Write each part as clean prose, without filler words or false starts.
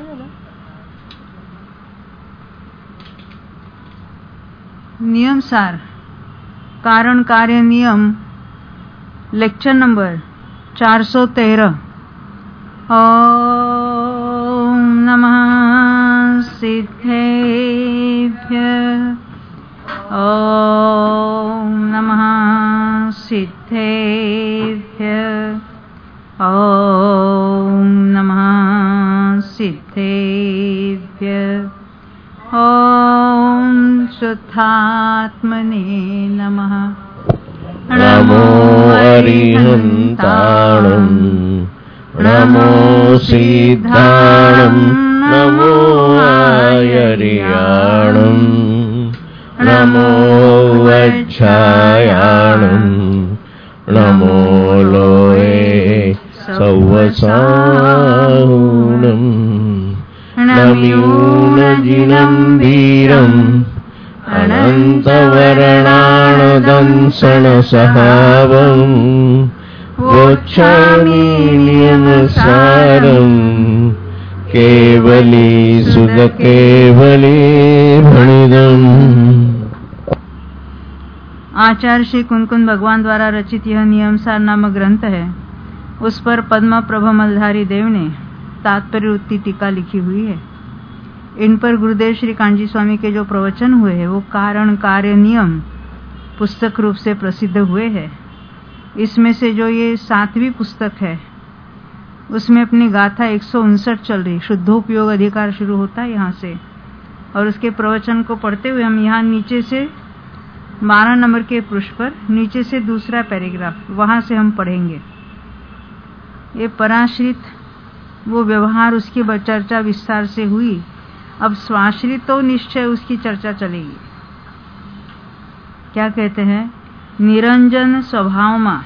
नियम सार कारण कार्य नियम लेक्चर नंबर 413। ओम नमः सिद्धेभ्यः। ओम नमः सिद्धेभ्यः। ओम नमः सिद्धेभ्यः। ओम शुद्धात्मने नमः। नमो अरिहन्ताणं नमो सिद्धाणं नमो आयर्याणं नमो वज्रायाणं नमो लोये सौवसाहुनं नम्यूनजिनं वीरम् अनन्तवर्णाणदंसनसहावम् वोच्छामि नियमसारम् केवली सुधकेवली भणिदम्। आचार्य श्री कुंकुन भगवान द्वारा रचित यह नियमसार नामक ग्रंथ है। उस पर पद्म प्रभ मलधारी देव ने तात्पर्य उत्ती टीका लिखी हुई है। इन पर गुरुदेव श्री कांजी स्वामी के जो प्रवचन हुए हैं वो कारण कार्य नियम पुस्तक रूप से प्रसिद्ध हुए हैं। इसमें से जो ये 7वीं पुस्तक है उसमें अपनी गाथा 159 चल रही। शुद्धोपयोग अधिकार शुरू होता है यहाँ से, और उसके प्रवचन को पढ़ते हुए हम यहाँ नीचे से 12 नंबर के पृष्ठ पर नीचे से दूसरा पैराग्राफ वहां से हम पढ़ेंगे। ये पराश्रित वो व्यवहार उसकी चर्चा विस्तार से हुई। अब स्वाश्रित तो निश्चय उसकी चर्चा चलेगी। क्या कहते हैं? निरंजन स्वभाव में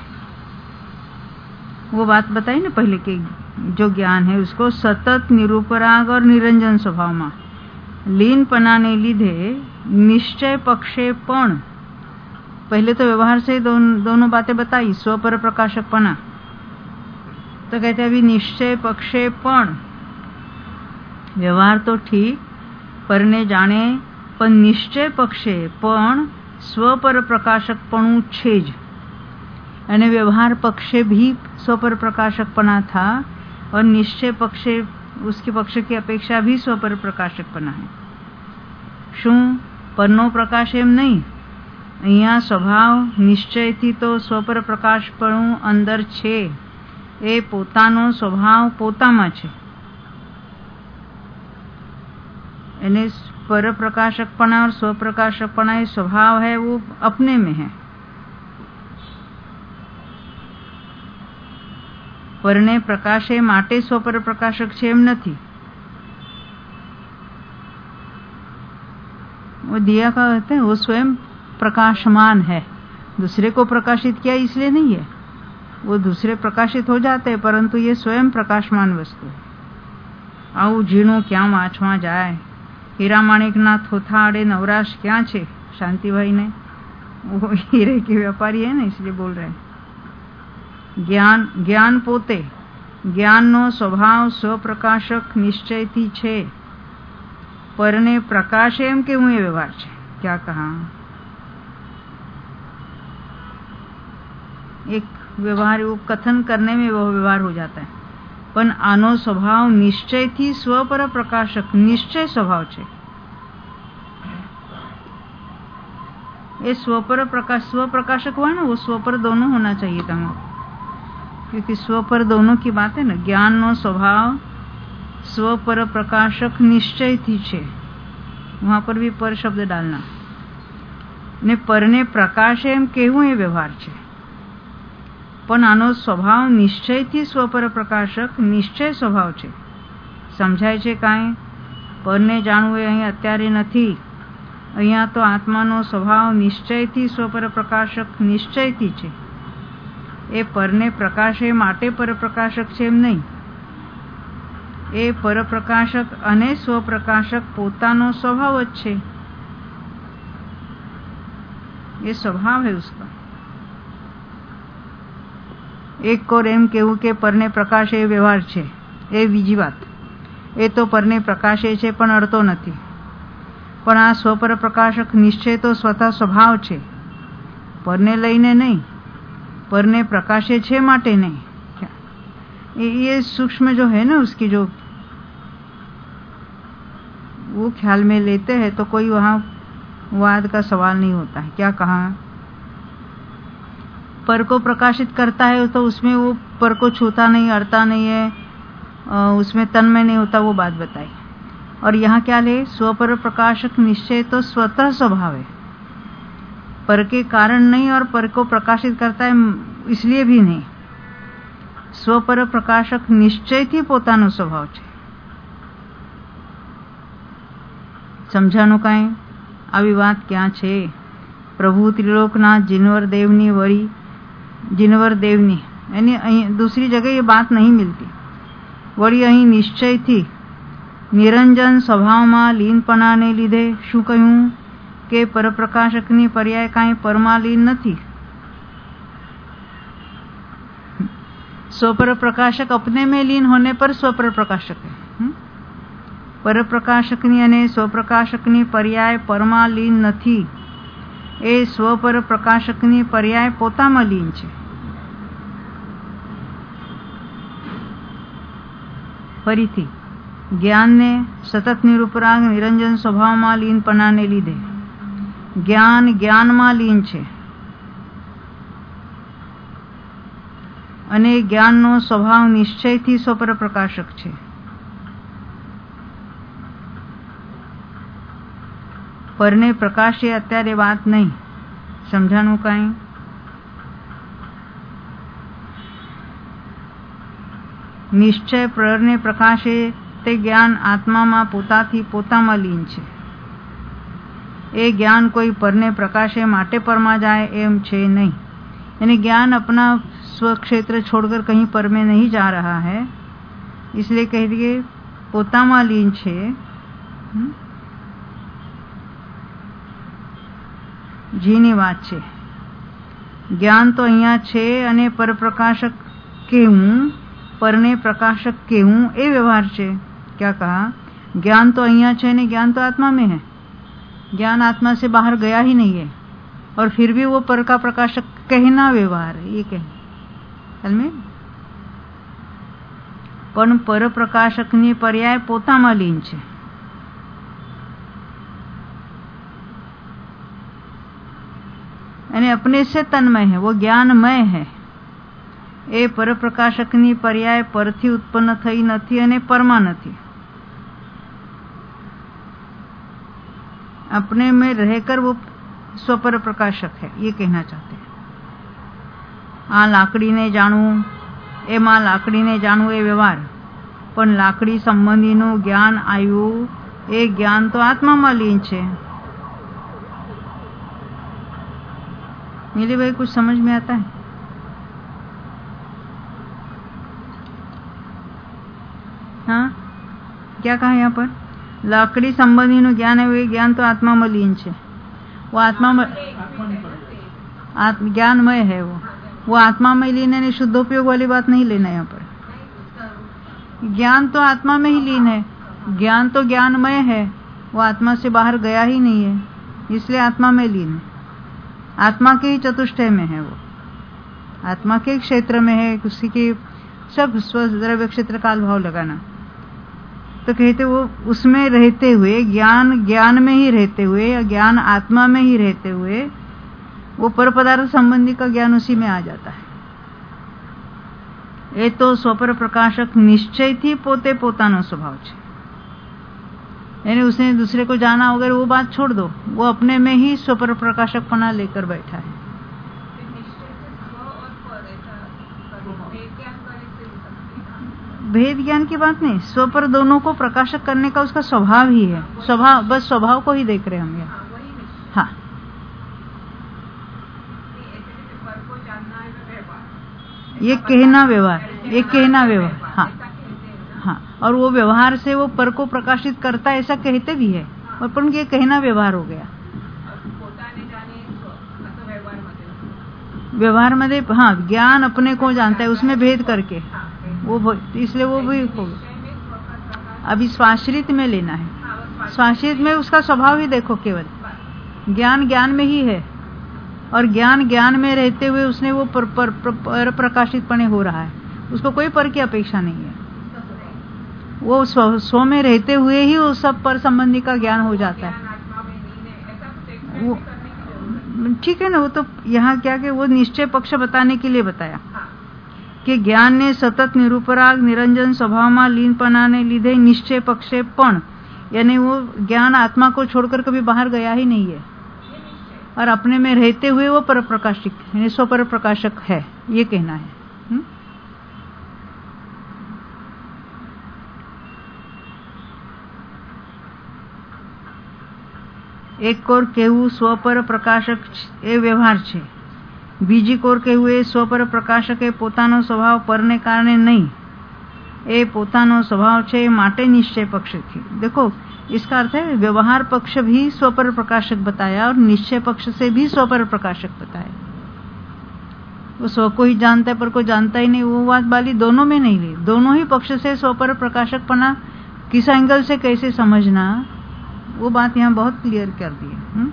वो बात बताई ना पहले के जो ज्ञान है उसको सतत निरूपराग और निरंजन स्वभाव में लीन पनाने लीधे निश्चय पक्षेपण। पहले तो व्यवहार से दोनों बातें बताई, स्वपर प्रकाशकपना। तो कहते हैं अभी निश्चय पक्षेपण। व्यवहार तो ठीक परने जाने पण निश्चय पक्षे पण स्वपर प्रकाशकपणु छेज। यानी व्यवहार पक्षे भी स्वपर प्रकाशकपना था और निश्चय पक्षे उसके पक्ष की अपेक्षा भी स्वपर प्रकाशकपना है। શું પરનો પ્રકાશ એમ નહીં, અહીંયા સ્વભાવ નિશ્ચયથી તો સ્વપર પ્રકાશપણું અંદર છે। એ પોતાનો સ્વભાવ પોતામાં છે। यानी पर प्रकाशकपना और स्वप्रकाशकपना ये स्वभाव है वो अपने में है। परने प्रकाशे माटे स्वपर प्रकाशक છે એમ નથી। वो दिया का कहते हैं वो स्वयं प्रकाशमान है। दूसरे को प्रकाशित किया इसलिए नहीं है, वो दूसरे प्रकाशित हो जाते हैं परंतु ये स्वयं प्रकाशमान वस्तु है। आऊ झीणो क्या वाँचवा जाए, हीरा माणिक ना थोथा आड़े नवराश क्या छे। शांति भाई ने वो हीरे के व्यापारी है ना इसलिए बोल रहे हैं। ज्ञान पोते ज्ञान नो स्वभाव स्वप्रकाशक निश्चय थी छे, परने प्रकाश एम के हुए व्यवहार छे। क्या कहा? एक व्यवहार वो कथन करने में वो व्यवहार हो जाता है, पण आनो स्वभाव निश्चय थी स्वपर प्रकाशक निश्चय स्वभाव छे। ये स्वपर प्रकाश स्वप्रकाशक हुआ ना, वो स्वपर दोनों होना चाहिए था, क्योंकि स्वपर दोनों की बात है ना। ज्ञान नो स्वभाव स्वपर प्रकाशक निश्चय थी छे, वहां पर भी पर शब्द डालना ने परने प्रकाश एम केवुं ए व्यवहार छे, पण आनो स्वभाव निश्चयથી स्वपर प्रकाशक નિશ્ચય સ્વભાવ છે। સમજાય છે કાંઈ? પરને જાણવું એ અહીં અત્યારે નથી। અહીંયા તો આત્માનો સ્વભાવ નિશ્ચયથી સ્વપર પ્રકાશક નિશ્ચયથી છે। એ પરને પ્રકાશે માટે પરપ્રકાશક છે એમ નહીં। એ પરપ્રકાશક અને સ્વપ્રકાશક પોતાનો સ્વભાવ જ છે। ये स्वभाव है उसका। एक कोर एम केवू के परने प्रकाश ए व्यवहार छे, ए बीजी बात। એ તો પરને પ્રકાશે છે પણ અડતો નથી. પણ આ સ્વપર પ્રકાશક નિશ્ચય તો સ્વતઃ સ્વભાવ છે, પરને લઈને નહીં, परने प्रकाशे छे माटे नहीं. ये सूक्ष्म जो है ना उसकी जो वो ख्याल में लेते हैं तो कोई वहाँ वाद का सवाल नहीं होता है. क्या कहा? पर को प्रकाशित करता है तो उसमें वो पर को छूता नहीं, अड़ता नहीं है, उसमें तन्मय नहीं होता, वो बात बताई. और यहाँ क्या ले? स्वपर प्रकाशक निश्चय तो स्वतः स्वभाव है, पर के कारण नहीं और पर को प्रकाशित करता है इसलिए भी नहीं. स्वपर प्रकाशक निश्चय थी पोतानो स्वभाव छे. समझाणु काई? આવી વાત ક્યાં છે? પ્રભુ ત્રિલોકનાથ જીનવર દેવની વળી જીનવર દેવની એની અહીં दूसरी जगह ये बात नहीं मिलती. वળી અહીં નિશ્ચયથી નિરંજન સ્વભાવમાં લીનપણાને લીધે શું કહ્યું કે પરપ્રકાશકની પર્યાય કાંઈ પરમાં લીન નથી. स्वपर प्रकाशक अपने में लीन होने पर स्वपर प्रकाशक है. पर प्रकाशकनी अने स्वप्रकाशकनी पर्याय परमा लीन नथी. ए स्वपर प्रकाशकनी पर्याय पोतामां लीन छे. फरीथी ज्ञान ने सतत निरूपराग निरंजन स्वभावमां लीनपणाने लीधे ज्ञान ज्ञानमां लीन छे અને જ્ઞાનનો સ્વભાવ નિશ્ચયથી સ્વપર પ્રકાશક છે. પરને પ્રકાશે અત્યારે વાત નહીં. સમજાણું કાંઈ? નિશ્ચય પરને પ્રકાશે તે જ્ઞાન આત્મામાં પોતાથી પોતામાં લીન છે. એ જ્ઞાન कोई परने प्रकाशे माटे परमा जाए एम छे नहीं. यानी ज्ञान अपना स्वक्षेत्र छोड़कर कहीं पर में नहीं जा रहा है, इसलिए कह दिए पोतामा लीन छे. जीनी बात छे. ज्ञान तो अहींया छे अने परप्रकाशक केवुं, परने प्रकाशक केवुं ए व्यवहार छे. क्या कहा? ज्ञान तो अहींया छे ने ज्ञान तो आत्मा में है. ज्ञान आत्मा से बाहर गया ही नहीं है और फिर भी वो पर का प्रकाशक कहना व्यवहार है. ये कह में पण पर प्रकाशकनी पर्याय पोतामां लीन छे. અને अपने से तन्मय है, वो ज्ञानमय है. એ પર પ્રકાશકની પર્યાય પરથી ઉત્પન્ન થઈ નથી અને પરમાં નથી. अपने में रहकर वो स्वपर प्रकाशक है, ये कहना चाहते हैं. आ लाकड़ीने जाणવું, एमां लाकड़ीने जाणવું ए व्यवहार, पण लाकड़ी संबंधीનું ज्ञान આવ્યું એ ज्ञान तो आत्माમાં लीन छे. नीली भाई कुछ समझ में आता है? हाँ, क्या कहा यहाँ पर? लाकड़ी संबंधीનું ज्ञान है वो ज्ञान तो आत्माમાં लीन छे. वो आत्मा में ज्ञानमय है. वो आत्मा में लीन है, शुद्धोपयोग वाली बात नहीं लेना यहाँ पर. ज्ञान तो आत्मा में ही लीन है. ज्ञान तो ज्ञानमय है, वो आत्मा से बाहर गया ही नहीं है, इसलिए आत्मा में लीन है. आत्मा के ही चतुष्टय में है. वो आत्मा के क्षेत्र में है. उसी के सब स्वद्रव्य क्षेत्र काल भाव लगाना तो कहते वो उसमें रहते हुए ज्ञान ज्ञान में ही रहते हुए या ज्ञान आत्मा में ही रहते हुए वो पर पदार्थ संबंधी का ज्ञान उसी में आ जाता है. ये तो स्वपर प्रकाशक निश्चय थी पोते पोतानो स्वभाव छे. यानी उसने दूसरे को जाना वगैरह वो बात छोड़ दो, वो अपने में ही स्वपर प्रकाशकपना लेकर बैठा है. भेद ज्ञान की बात नहीं, स्वपर दोनों को प्रकाशक करने का उसका स्वभाव ही है. स्वभाव, बस स्वभाव को ही देख रहे हम यहाँ. हाँ, ये कहना व्यवहार, ये कहना व्यवहार. हाँ हाँ, और वो व्यवहार से वो पर को प्रकाशित करता है ऐसा कहते भी है, और पर ये कहना व्यवहार हो गया. व्यवहार में हाँ, ज्ञान अपने को जानता है उसमें भेद करके वो, इसलिए वो भी हो गया. अभी स्वाश्रित में लेना है। स्वाश्रित में उसका स्वभाव ही देखो, केवल ज्ञान ज्ञान में ही है और ज्ञान ज्ञान में रहते हुए उसने वो पर प्रकाशितपणे हो रहा है, उसको कोई पर की अपेक्षा नहीं है। वो स्व में रहते हुए ही वो सब पर संबंधी का ज्ञान हो जाता है। वो ठीक है ना, वो तो यहाँ क्या कि वो निश्चय पक्ष बताने के लिए बताया कि ज्ञान ने सतत निरुपराग निरंजन स्वभावમાં લીનપણાને લીધે નિશ્ચય પક્ષે પણ, यानी वो ज्ञान आत्मा को छोड़कर कभी बाहर गया ही नहीं है और अपने में रहते हुए वो पर प्रकाशिक यानी स्व पर प्रकाशक है, ये कहना है। एक कोर कहेવું स्व पर प्रकाशक એ વ્યવહાર છે, બીજી કોર કહેવું એ સ્વ પર પ્રકાશક એ પોતાનો સ્વભાવ પરને કારણે નહીં, એ પોતાનો સ્વભાવ છે માટે નિશ્ચય પક્ષ થી। देखो इसका अर्थ है व्यवहार पक्ष भी स्व पर प्रकाशक बताया और निश्चय पक्ष से भी स्व पर प्रकाशक बताया। वो स्व को ही जानता है पर को जानता ही नहीं, वो बात वाली दोनों में नहीं ली। दोनों ही पक्ष से स्व पर प्रकाशक पना किस एंगल से कैसे समझना, वो बात यहाँ बहुत क्लियर कर दी है।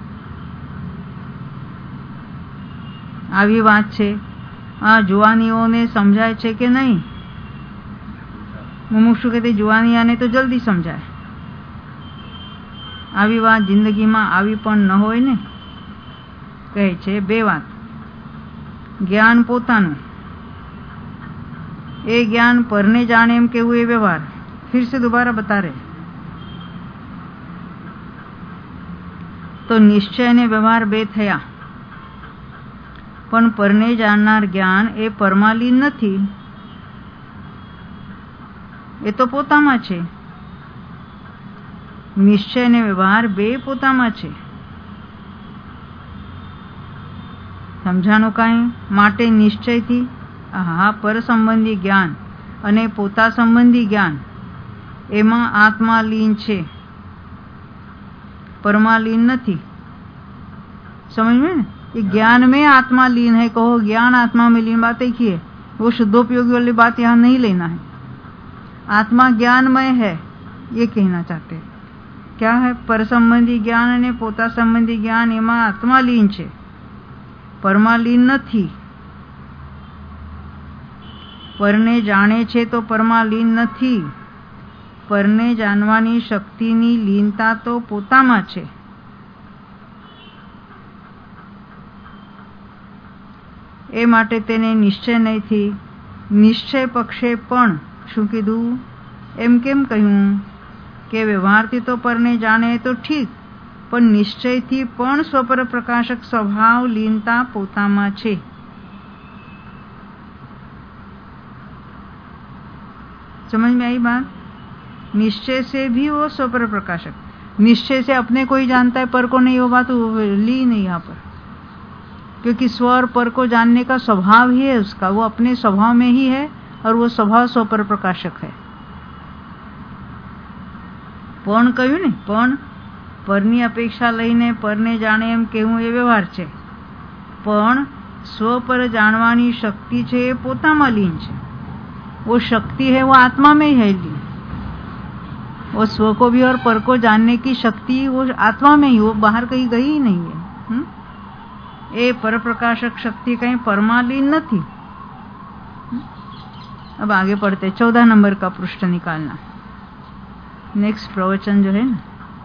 આવી વાત છે આ જુવાનીઓને સમજાય છે કે નહીં? મુમુક્ષુ કહે જુવાનિયાને તો જલ્દી સમજાય। આવી વાત જિંદગીમાં આવી પણ ન હોય ને। કહે છે બે વાત, જ્ઞાન પોતાનું, એ જ્ઞાન પરને જાણે એમ કેવું એ વ્યવહાર। फिर से दोबारा बता रहे तो निश्चय ने व्यवहार बे थया, पण परने जाणनार ज्ञान ए परमालीन નથી, એ તો પોતામાં છે। નિશ્ચય ને વ્યવહાર બે પોતામાં છે। સમજાણું કાંઈ? માટે નિશ્ચયથી હા પર સંબંધી જ્ઞાન અને પોતા સંબંધી જ્ઞાન એમાં આત્મા લીન છે, परमालीन नहीं। समझ में ना, ये ज्ञान में आत्मा लीन है, कहो ज्ञान आत्मा में लीन, बात एक ही है। वो शुद्धोपयोगी वाली बात यहाँ नहीं लेना है। आत्मा ज्ञानमय है ये कहना चाहते हैं। क्या है? पर संबंधी ज्ञान અને પોતા संबंधी ज्ञान एमा आत्मा लीन છે, परमालीन નથી। પરને જાણે છે તો પરમાલીન નથી। પરને જાણવાની શક્તિની લીનતા તો પોતામાં છે। એ માટે તેને નિશ્ચય નહીંથી નિશ્ચય પક્ષે પણ શું કીધું? એમ કેમ કહ્યું કે વ્યવહારથી તો પરને જાણે તો ઠીક, પણ નિશ્ચયથી પણ સ્વપર પ્રકાશક સ્વભાવ લીનતા પોતામાં છે। समझ में आई बात? निश्चय से भी वो स्वपर प्रकाशक, निश्चय से अपने को ही जानता है, पर को नहीं। वो बात ली नहीं यहाँ पर, क्योंकि स्व और पर को जानने का स्वभाव ही है उसका, वो अपने स्वभाव में ही है और वो स्वभाव स्वपर प्रकाशक है। पण કહ્યું ને, પણ પરની અપેક્ષા લઈને પરને જાણે એમ કહેવું એ વ્યવહાર છે, પણ સ્વ પર જાણવાની શક્તિ છે એ પોતામાં લીન છે। वो शक्ति है वो आत्मा में ही है लीन। वो स्व को भी और पर को जानने की शक्ति वो आत्मा में ही, वो बाहर कहीं गई ही नहीं है। ए पर प्रकाशक शक्ति कहीं परमालीन नहीं। अब आगे पढ़ते 14 नंबर का पृष्ठ निकालना। नेक्स्ट प्रवचन जो है ना,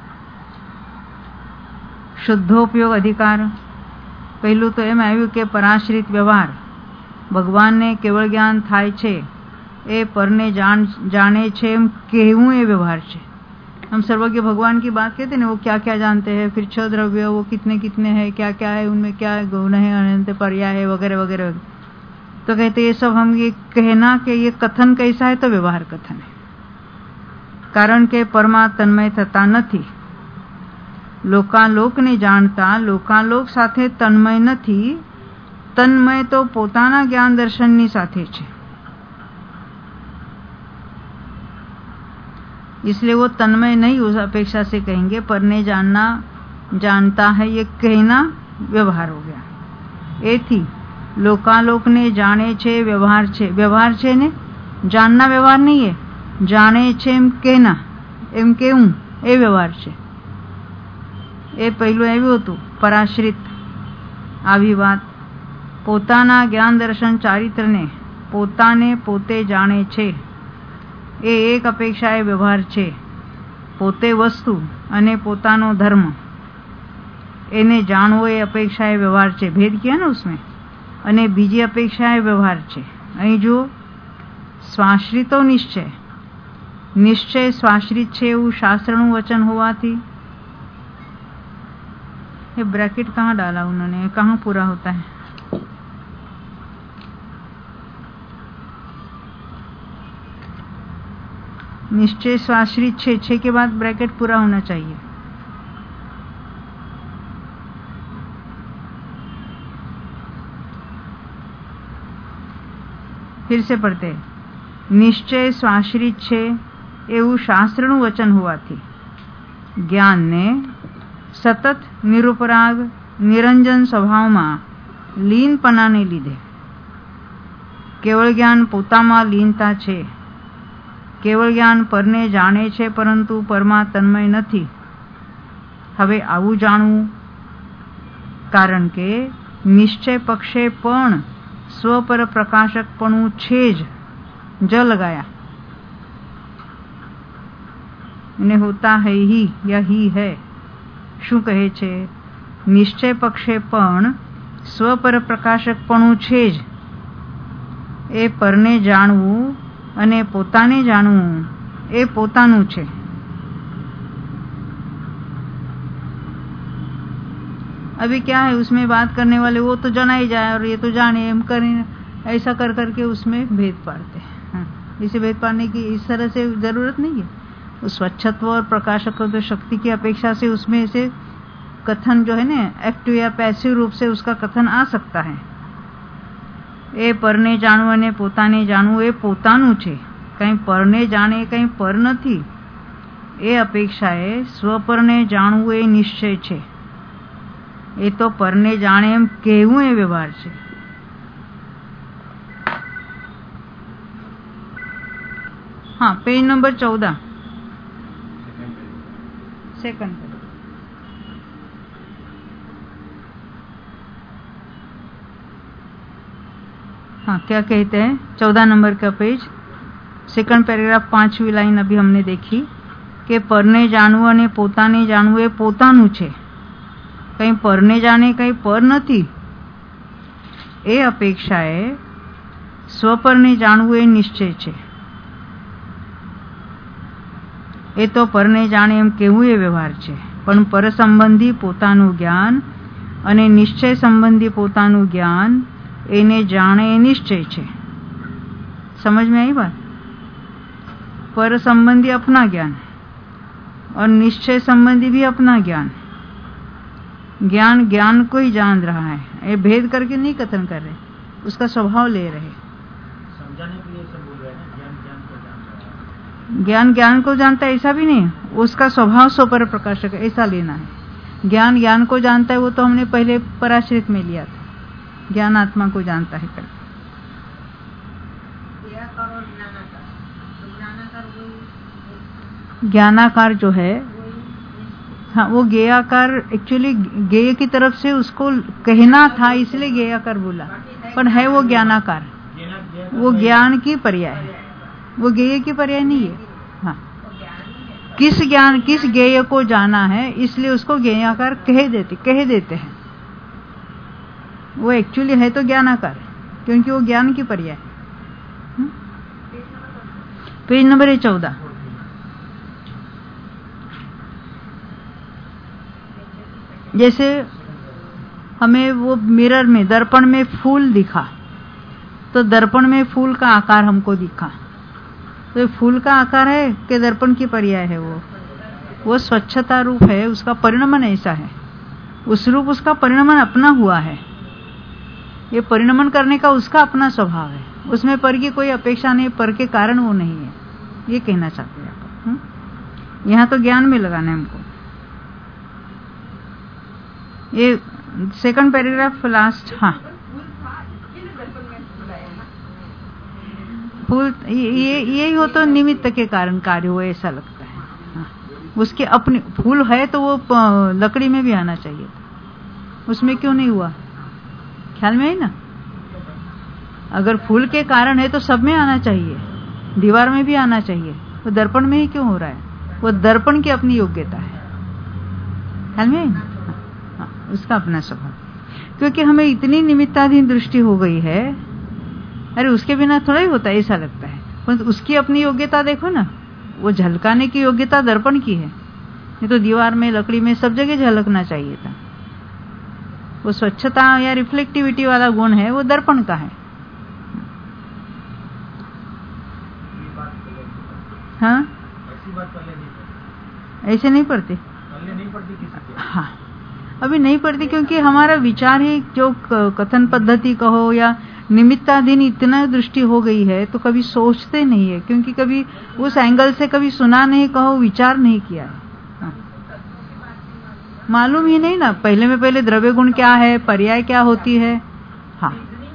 शुद्धोपयोग अधिकार। पहलू तो एम आव्યું કે પરાશ્રિત व्यवहार भगवान ने केवल ज्ञान थाय छे, ए परने जाने छे एम कहूँ ए व्यवहार छे। हम सर्वज्ञ भगवान की बात कहते हैं ना, वो क्या क्या जानते हैं, फिर 6 द्रव्य वो कितने कितने हैं, क्या क्या है उनमें, क्या गुण है, अनंत पर्याय है वगैरह वगैरह। तो कहते ये सब हम ये कहना कि ये कथन कैसा है, तो व्यवहार कथन है। कारण के परमा तन्मय थता નથી, लोकालोक ने जाणता लोकालोक साथे तन्मय નથી। तन्मय तो पोताना ज्ञान दर्शननी साथे छे, इसलिए वो तन्मय नहीं उस अपेक्षा से कहेंगे। परने जानना जानता है ये कहना व्यवहार हो गया। एथी लोकालोक ने जाने छे व्यवहार छे। व्यवहार छे ने जानना व्यवहार नहीं है, જાણે છે એમ કેના એમ કેવું એ વ્યવહાર છે. એ પહેલું આવ્યું હતું પરાશ્રિત આવી વાત. પોતાના જ્ઞાન દર્શન ચારિત્રને પોતાને પોતે જાણે છે એ એક અપેક્ષા એ વ્યવહાર છે. પોતે વસ્તુ અને પોતાનો ધર્મ એને જાણવો એ અપેક્ષા એ વ્યવહાર છે. ભેદ किया ना उसमें. અને બીજી અપેક્ષા એ વ્યવહાર છે. અહીં જો સ્વાશ્રિતો નિશ્ચય નિશ્ચય स्वाश्रित છે એવું शास्त्रનું वचन હોવાથી ये ब्रैकेट कहाँ डाला उन्होंने, कहाँ पूरा होता है? निश्चय स्वाश्रित छे के बाद ब्रैकेट पूरा होना चाहिए. फिर से पढ़ते हैं. निश्चय स्वाश्रित छे એવું શાસ્ત્રનું વચન હોવાથી જ્ઞાનને સતત નિરુપરાગ નિરંજન સ્વભાવમાં લીનપણાને લીધે કેવળ જ્ઞાન પોતામાં લીનતા છે. કેવળ જ્ઞાન પરને જાણે છે પરંતુ પરમાં તન્મય નથી. હવે આવું જાણવું કારણ કે નિશ્ચય પક્ષે પણ સ્વપર પ્રકાશકપણું છે જ लगाया ने होता है ही या ही है. શું કહે છે? નિશ્ચય પક્ષે પણ સ્વપર પ્રકાશકપણું છે જ. એ પરને જાણવું અને પોતાને જાણવું એ પોતાનું છે. अभी क्या है उसमें बात करने वाले वो तो जाना ही जाए और ये तो जाने हम करें ऐसा कर करके उसमें भेद पाड़ते हैं. इसे भेद पाड़ने की इस तरह से जरूरत नहीं है. उस स्वच्छत्व और प्रकाशकत्व शक्ति की अपेक्षा से उसमें से कथन जो है ना एक्टिव या पैसिव रूप से उसका कथन आ सकता है. એ પરને જાણવું અને પોતાને જાણવું એ પોતાનું છે. કંઈ પરને જાણે કંઈ પર નથી. એ અપેક્ષાએ સ્વપરને જાણવું એ નિશ્ચય છે. એ તો પરને જાણે એમ કહેવું એ વ્યવહાર છે. हाँ पेज नंबर 14 सेकंड. हाँ क्या कहते हैं 14 नंबर का पेज सेकंड पैराग्राफ 5वीं लाइन अभी हमने देखी कि परने जानવું અને પોતાને જાણવું એ પોતાનું છે. કંઈ પરને જાણે કંઈ પર નથી. એ અપેક્ષાએ સ્વપરને જાણવું એ નિશ્ચય છે. એ તો પરને જાણે એમ કહેવું એ વ્યવહાર છે. પણ પર સંબંધી પોતાનું જ્ઞાન અને નિશ્ચય સંબંધી પોતાનું જ્ञान એને જાણે એ નિશ્ચય છે. समझ में आई बात? पर संबंधी अपना ज्ञान और निश्चय संबंधी भी अपना ज्ञान. ज्ञान ज्ञान को ही जान रहा है. ये भेद करके नहीं कथन कर रहे, उसका स्वभाव ले रहे. समझाने के लिए सब बोल रहे हैं ज्ञान ज्ञान को जानता है. ज्ञान ज्ञान को जानता है ऐसा भी नहीं. उसका स्वभाव स्वपर प्रकाशक है ऐसा लेना है. ज्ञान ज्ञान को जानता है वो तो हमने पहले पराश्रित में लिया था. ज्ञान आत्मा को जानता है करके. ज्ञानाकार जो है हाँ वो ज्ञेयाकार एक्चुअली ज्ञेय की तरफ से उसको कहना था इसलिए ज्ञेयाकार बोला. पर है वो ज्ञानाकार. वो ज्ञान की पर्याय है. वो ज्ञेय की पर्याय नहीं है. हाँ किस ज्ञान किस ज्ञेय को जाना है इसलिए उसको ज्ञेयाकार कह देते हैं. वो एक्चुअली है तो ज्ञानाकार क्योंकि वो ज्ञान की पर्याय है. Page number 14. जैसे हमें वो मिरर में दर्पण में फूल दिखा तो दर्पण में फूल का आकार हमको दिखा तो फूल का आकार है कि दर्पण की पर्याय है. वो स्वच्छता रूप है. उसका परिणमन ऐसा है. उस रूप उसका परिणमन अपना हुआ है. ये परिणमन करने का उसका अपना स्वभाव है. उसमें पर की कोई अपेक्षा नहीं. पर के कारण वो नहीं है. ये कहना चाहते हैं आप. यहाँ तो ज्ञान में लगाना है हमको. ये सेकंड पैराग्राफ लास्ट. हाँ फूल यही हो तो निमित्त के कारण कार्य हुआ ऐसा लगता है। हाँ। उसके अपने फूल है तो वो लकड़ी में भी आना चाहिए था, उसमें क्यों नहीं हुआ? ख्याल में है ना? अगर फूल के कारण है तो सब में आना चाहिए, दीवार में भी आना चाहिए, वो दर्पण में ही क्यों हो रहा है? वो दर्पण की अपनी योग्यता है। ख्याल में है ना? हाँ, उसका अपना स्वभाव। क्योंकि हमें इतनी निमित्ताधीन दृष्टि हो गई है, अरे उसके बिना थोड़ा ही होता है ऐसा लगता है, परंतु उसकी अपनी योग्यता देखो ना, वो झलकाने की योग्यता दर्पण की है। नहीं तो दीवार में, लकड़ी में, सब जगह झलकना चाहिए था। वो स्वच्छता या रिफ्लेक्टिविटी वाला गुण है, वो दर्पण का है। हाँ, ऐसी बात पहले नहीं पढ़ती। ऐसे नहीं पढ़ते। पहले नहीं पढ़ती किसी को। हाँ, अभी नहीं पढ़ती क्योंकि हमारा विचार ही जो कथन पद्धति कहो या निमित्ताधीन इतना दृष्टि हो गई है, तो कभी सोचते नहीं है, क्योंकि कभी उस एंगल से कभी सुना नहीं, कहो विचार नहीं किया है। हाँ। मालूम ही नहीं ना, पहले में पहले द्रव्य गुण क्या है, पर्याय क्या होती है। हाँ,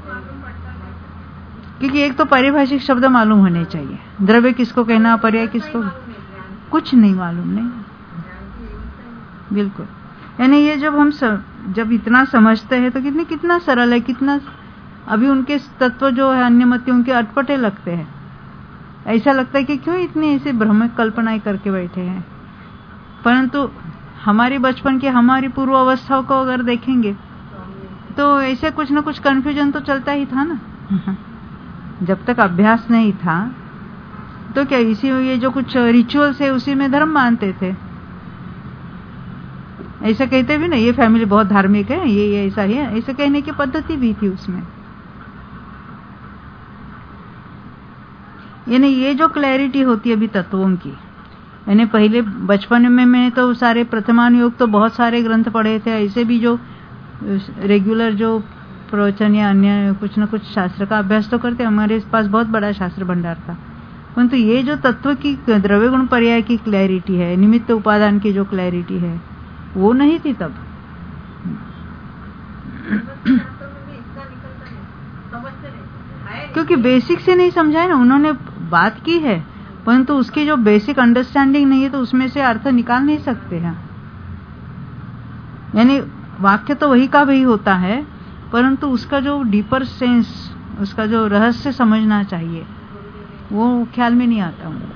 क्योंकि एक तो पारिभाषिक शब्द मालूम होने चाहिए, द्रव्य किसको कहना, पर्याय किसको, कुछ नहीं मालूम। नहीं, बिल्कुल। यानी ये जब हम जब इतना समझते हैं तो कितना सरल है, कितना अभी उनके तत्व जो है अन्य मतियों के अटपटे लगते हैं। ऐसा लगता है कि क्यों इतनी ऐसे भ्रमिक कल्पनाएं करके बैठे हैं। परंतु हमारी बचपन की, हमारी पूर्व अवस्थाओं को अगर देखेंगे तो ऐसे कुछ न कुछ कंफ्यूजन तो चलता ही था ना। जब तक अभ्यास नहीं था तो क्या इसी ये जो कुछ रिचुअल्स है उसी में धर्म मानते थे। ऐसा कहते भी ना, ये फैमिली बहुत धार्मिक है, ये ऐसा है, ऐसा कहने की पद्धति भी थी उसमें। यानी ये जो क्लैरिटी होती है अभी तत्वों की, यानी पहले बचपन में मैंने तो सारे प्रथमानुयोग तो बहुत सारे ग्रंथ पढ़े थे, ऐसे भी जो रेगुलर जो प्रवचन या अन्य कुछ न कुछ शास्त्र का अभ्यास तो करते, हमारे पास बहुत बड़ा शास्त्र भंडार था। परंतु ये जो तत्व की द्रव्य गुण पर्याय की क्लैरिटी है, निमित्त उपादान की जो क्लैरिटी है, वो नहीं थी तब। क्योंकि बेसिक से नहीं समझा है ना, उन्होंने बात की है परंतु उसकी जो बेसिक अंडरस्टैंडिंग नहीं है तो उसमें से अर्थ निकाल नहीं सकते हैं। यानी वाक्य तो वही का वही होता है, परंतु उसका जो डीपर सेंस, उसका जो रहस्य समझना चाहिए, वो ख्याल में नहीं आता हूँ।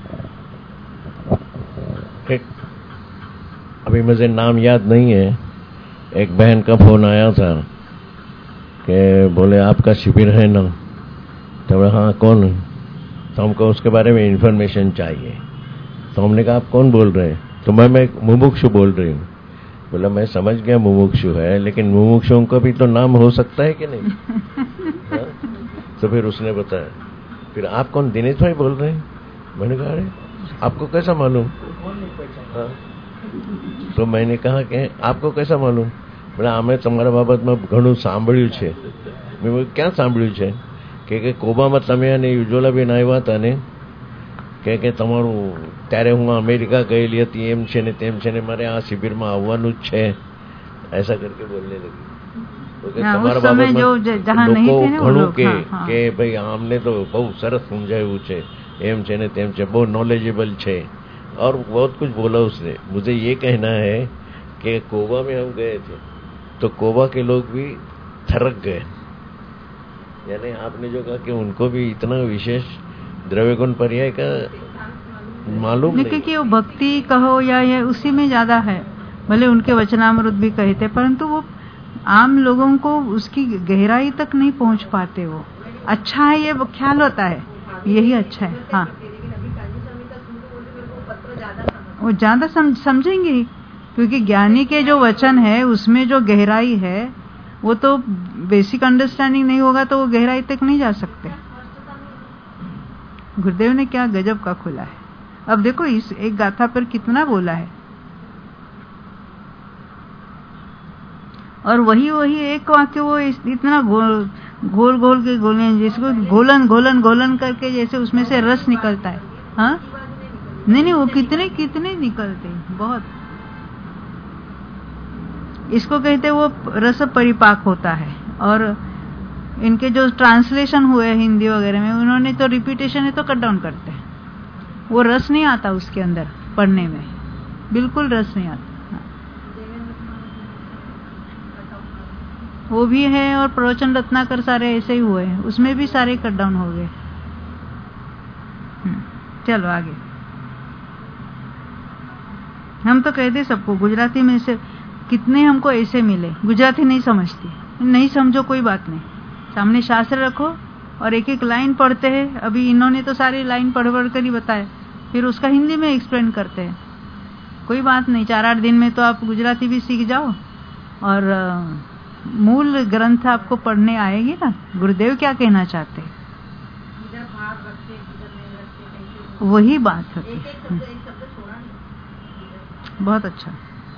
अभी मुझे नाम याद नहीं है, एक बहन का फोन आया था कि बोले आपका शिविर है ना, तो हाँ कौन, तो हमको उसके बारे में इंफॉर्मेशन चाहिए। तो हमने कहा आप कौन बोल रहे हैं? तो मैं मुमुक्षु बोल रही हूँ। बोला मैं समझ गया मुमुक्षु है, लेकिन मुमुक्षुओं का भी तो नाम हो सकता है कि नहीं? तो फिर उसने बताया, फिर आप कौन, दिनेश भाई बोल रहे हैं? मैंने कहा अरे आपको कैसा मालूम? हाँ, तो मैंने कहा कि आपको कैसा मालूम? बोला हमें તમારા બાબતમાં ઘણું સાંભળ્યું છે। મેં બોલ્યું ક્યાં સાંભળ્યું છે? કે કોબામાં તમે અને યુજોલાબેન આવ્યા હતા ને, કે તમારું ત્યારે હું અમેરિકા ગયેલી હતી, એમ છે ને તેમ છે ને, મારે આ શિબિરમાં આવવાનું જ છે, ऐसा करके बोलने लगी। तो તમારા બાબતમાં લોકો ઘણું કે ભાઈ આમને તો બહુ સરસ સમજાયું છે, એમ છે ને તેમ છે, બહુ नॉलेजेबल છે, और बहुत कुछ बोला उसने। मुझे ये कहना है कि कोबा में हम गए थे तो कोबा के लोग भी थरक गए। यानी आपने जो कहा कि उनको भी इतना विशेष द्रव्य गुण पर्याय का मालूम नहीं, क्योंकि वो भक्ति कहो या उसी में ज्यादा है। भले उनके वचनामृत भी कहते, परंतु वो आम लोगों को उसकी गहराई तक नहीं पहुंच पाते। वो अच्छा है, ये ख्याल होता है यही अच्छा है। हाँ, वो ज्यादा समझेंगे, क्योंकि ज्ञानी के जो वचन है उसमें जो गहराई है, वो तो बेसिक अंडरस्टैंडिंग नहीं होगा तो वो गहराई तक नहीं जा सकते। गुरुदेव ने क्या गजब का खोला है। अब देखो इस एक गाथा पर कितना बोला है, और वही एक वाक्य वो इतना घोल के गोले, जिसको घोलन करके जैसे उसमें से रस निकलता है। हाँ, नहीं, वो कितने निकलते हैं, बहुत। इसको कहते वो रस परिपाक होता है। और इनके जो ट्रांसलेशन हुए हिंदी वगैरह में, उन्होंने तो रिपीटेशन है तो कट डाउन करते हैं। वो रस नहीं आता उसके अंदर पढ़ने में, बिल्कुल रस नहीं आता। वो भी है, और प्रवचन रत्नाकर सारे ऐसे ही हुए हैं, उसमें भी सारे कट डाउन हो गए। चलो आगे। हम तो कहते सबको गुजराती में से कितने हमको ऐसे मिले, गुजराती नहीं समझती, नहीं समझो कोई बात नहीं, सामने शास्त्र रखो और एक एक लाइन पढ़ते हैं। अभी इन्होंने तो सारी लाइन पढ़ कर ही बताए, फिर उसका हिंदी में एक्सप्लेन करते हैं। कोई बात नहीं, 4-8 दिन में तो आप गुजराती भी सीख जाओ और मूल ग्रंथ आपको पढ़ने आएगी ना, गुरुदेव क्या कहना चाहते हैं, वही बात होती है। बहुत अच्छा।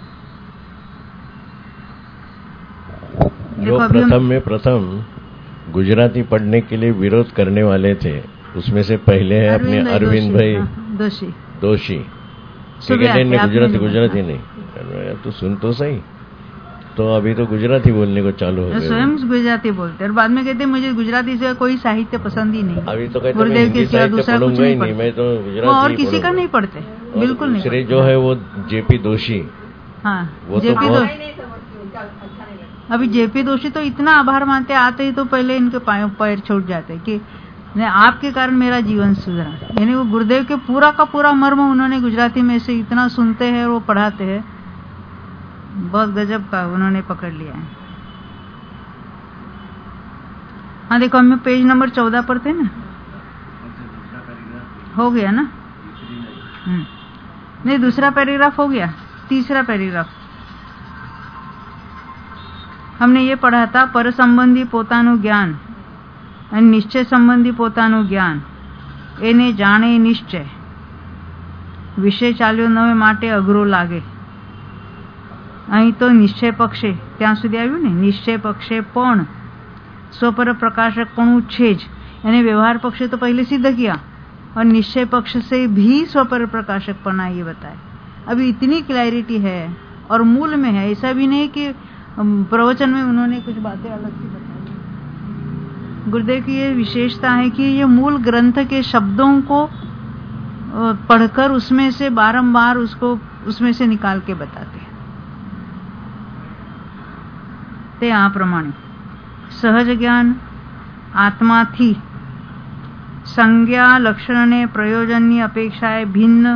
जो प्रथम गुजराती पढ़ने के लिए विरोध करने वाले थे, उसमें से पहले है अपने अरविंद भाई दोषी। गुजराती नहीं, तो सुन तो सही। तो अभी तो गुजराती बोलने को चालू हो गए, स्वयं गुजराती बोलते और बाद में कहते मुझे गुजराती से कोई साहित्य पसंद ही नहीं। अभी तो कहते गुरुदेव के सिवा दूसरा कुछ नहीं पढ़ते, मैं तो गुजराती और किसी का नहीं पढ़ते, बिल्कुल नहीं। दूसरे जो है वो जेपी दोषी, हाँ वो जेपी तो दोषी। अभी जेपी दोषी तो इतना आभार मानते, आते ही तो पहले इनके पैर छूट जाते कि आपके कारण मेरा जीवन सुधरा। यानी वो गुरुदेव के पूरा का पूरा मर्म उन्होंने गुजराती में से इतना सुनते हैं और वो पढ़ाते हैं, बहुत गजब का उन्होंने पकड़ लिया है। हाँ देखो, हमें पेज नंबर 14 पढ़ते ना, हो गया ना? नहीं, दूसरा पैराग्राफ हो गया, तीसरा पैराग्राफ हमने ये पढ़ा था। पर संबंधी પોતાનું જ્ઞાન અને નિશ્ચય સંબંધી પોતાનું જ્ઞાન એને જાણે નિશ્ચય વિષય ચાલ્યો ન હોય માટે અઘરો લાગે। અહીં તો નિશ્ચય પક્ષે ત્યાં સુધી આવ્યું ને, નિશ્ચય પક્ષે પણ स्वपर प्रकाशकपणु છે જ, यानी व्यवहार पक्ष तो पहले सिद्ध किया और निश्चय पक्ष से भी स्वपर प्रकाशकपना ये बताया। अभी इतनी क्लैरिटी है और मूल में है, ऐसा भी नहीं कि प्रवचन में उन्होंने कुछ बातें अलग सी बताई। गुरुदेव की ये विशेषता है कि ये मूल ग्रंथ के शब्दों को पढ़कर उसमें से बारंबार उसको उसमें से निकाल के बताते हैं। ते आ प्रमाणे सहज ज्ञान आत्माथी संज्ञा लक्षण प्रयोजननी अपेक्षाए भिन्न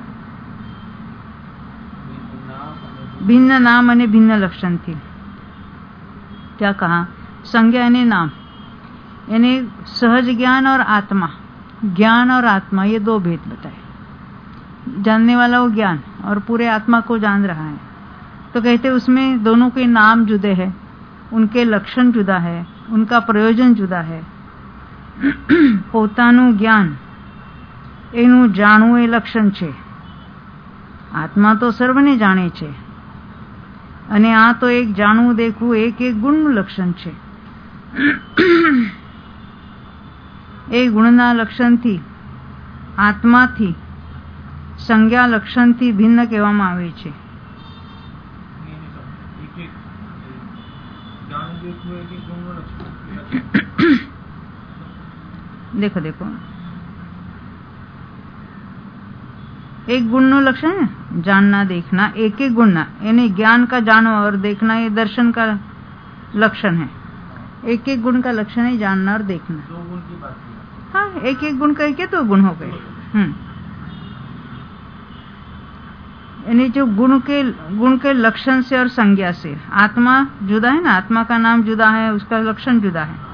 नाम અને भिन्न लक्षण थी। क्या कहा? संज्ञा यानी नाम, यानी सहज ज्ञान और आत्मा, ज्ञान और आत्मा ये दो भेद बताए। जानने वाला वो ज्ञान और पूरे आत्मा को जान रहा है, तो कहते उसमें दोनों के नाम जुदे हैं, उनके लक्षण जुदा है, उनका प्रयोजन जुदा है। પોતાનું જ્ઞાન એનું જાણવું એ લક્ષણ છે। આત્મા તો સર્વને જાણે છે અને આ તો એક જાણવું દેખવું એક એક ગુણનું લક્ષણ છે। એ ગુણના લક્ષણથી આત્માથી સંજ્ઞા લક્ષણથી ભિન્ન કહેવામાં આવે છે। देखो देखो, एक गुण नो लक्षण है जानना देखना, एक एक गुण ना, यानी ज्ञान का जानो और देखना ये दर्शन का लक्षण है। एक एक गुण का लक्षण है जानना और देखना। दो गुण की बात की। हाँ, एक एक गुण कह के तो गुण हो गए। यानी जो गुण के लक्षण से और संज्ञा से, आत्मा जुदा है ना, आत्मा का नाम जुदा है, उसका लक्षण जुदा है।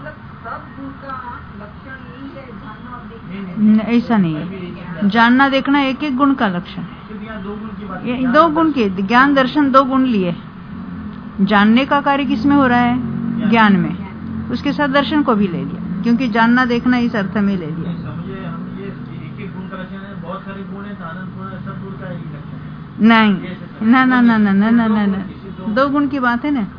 ऐसा नहीं है, जानना देखना एक एक गुण का लक्षण है। दो गुण के ज्ञान दर्शन दो गुण लिए। जानने का कार्य किसमें हो रहा है? ज्ञान में, उसके साथ दर्शन को भी ले लिया, क्योंकि जानना देखना इस अर्थ में ले लिया। नहीं, ना ना ना ना ना ना ना ना, दो गुण की बात है ना।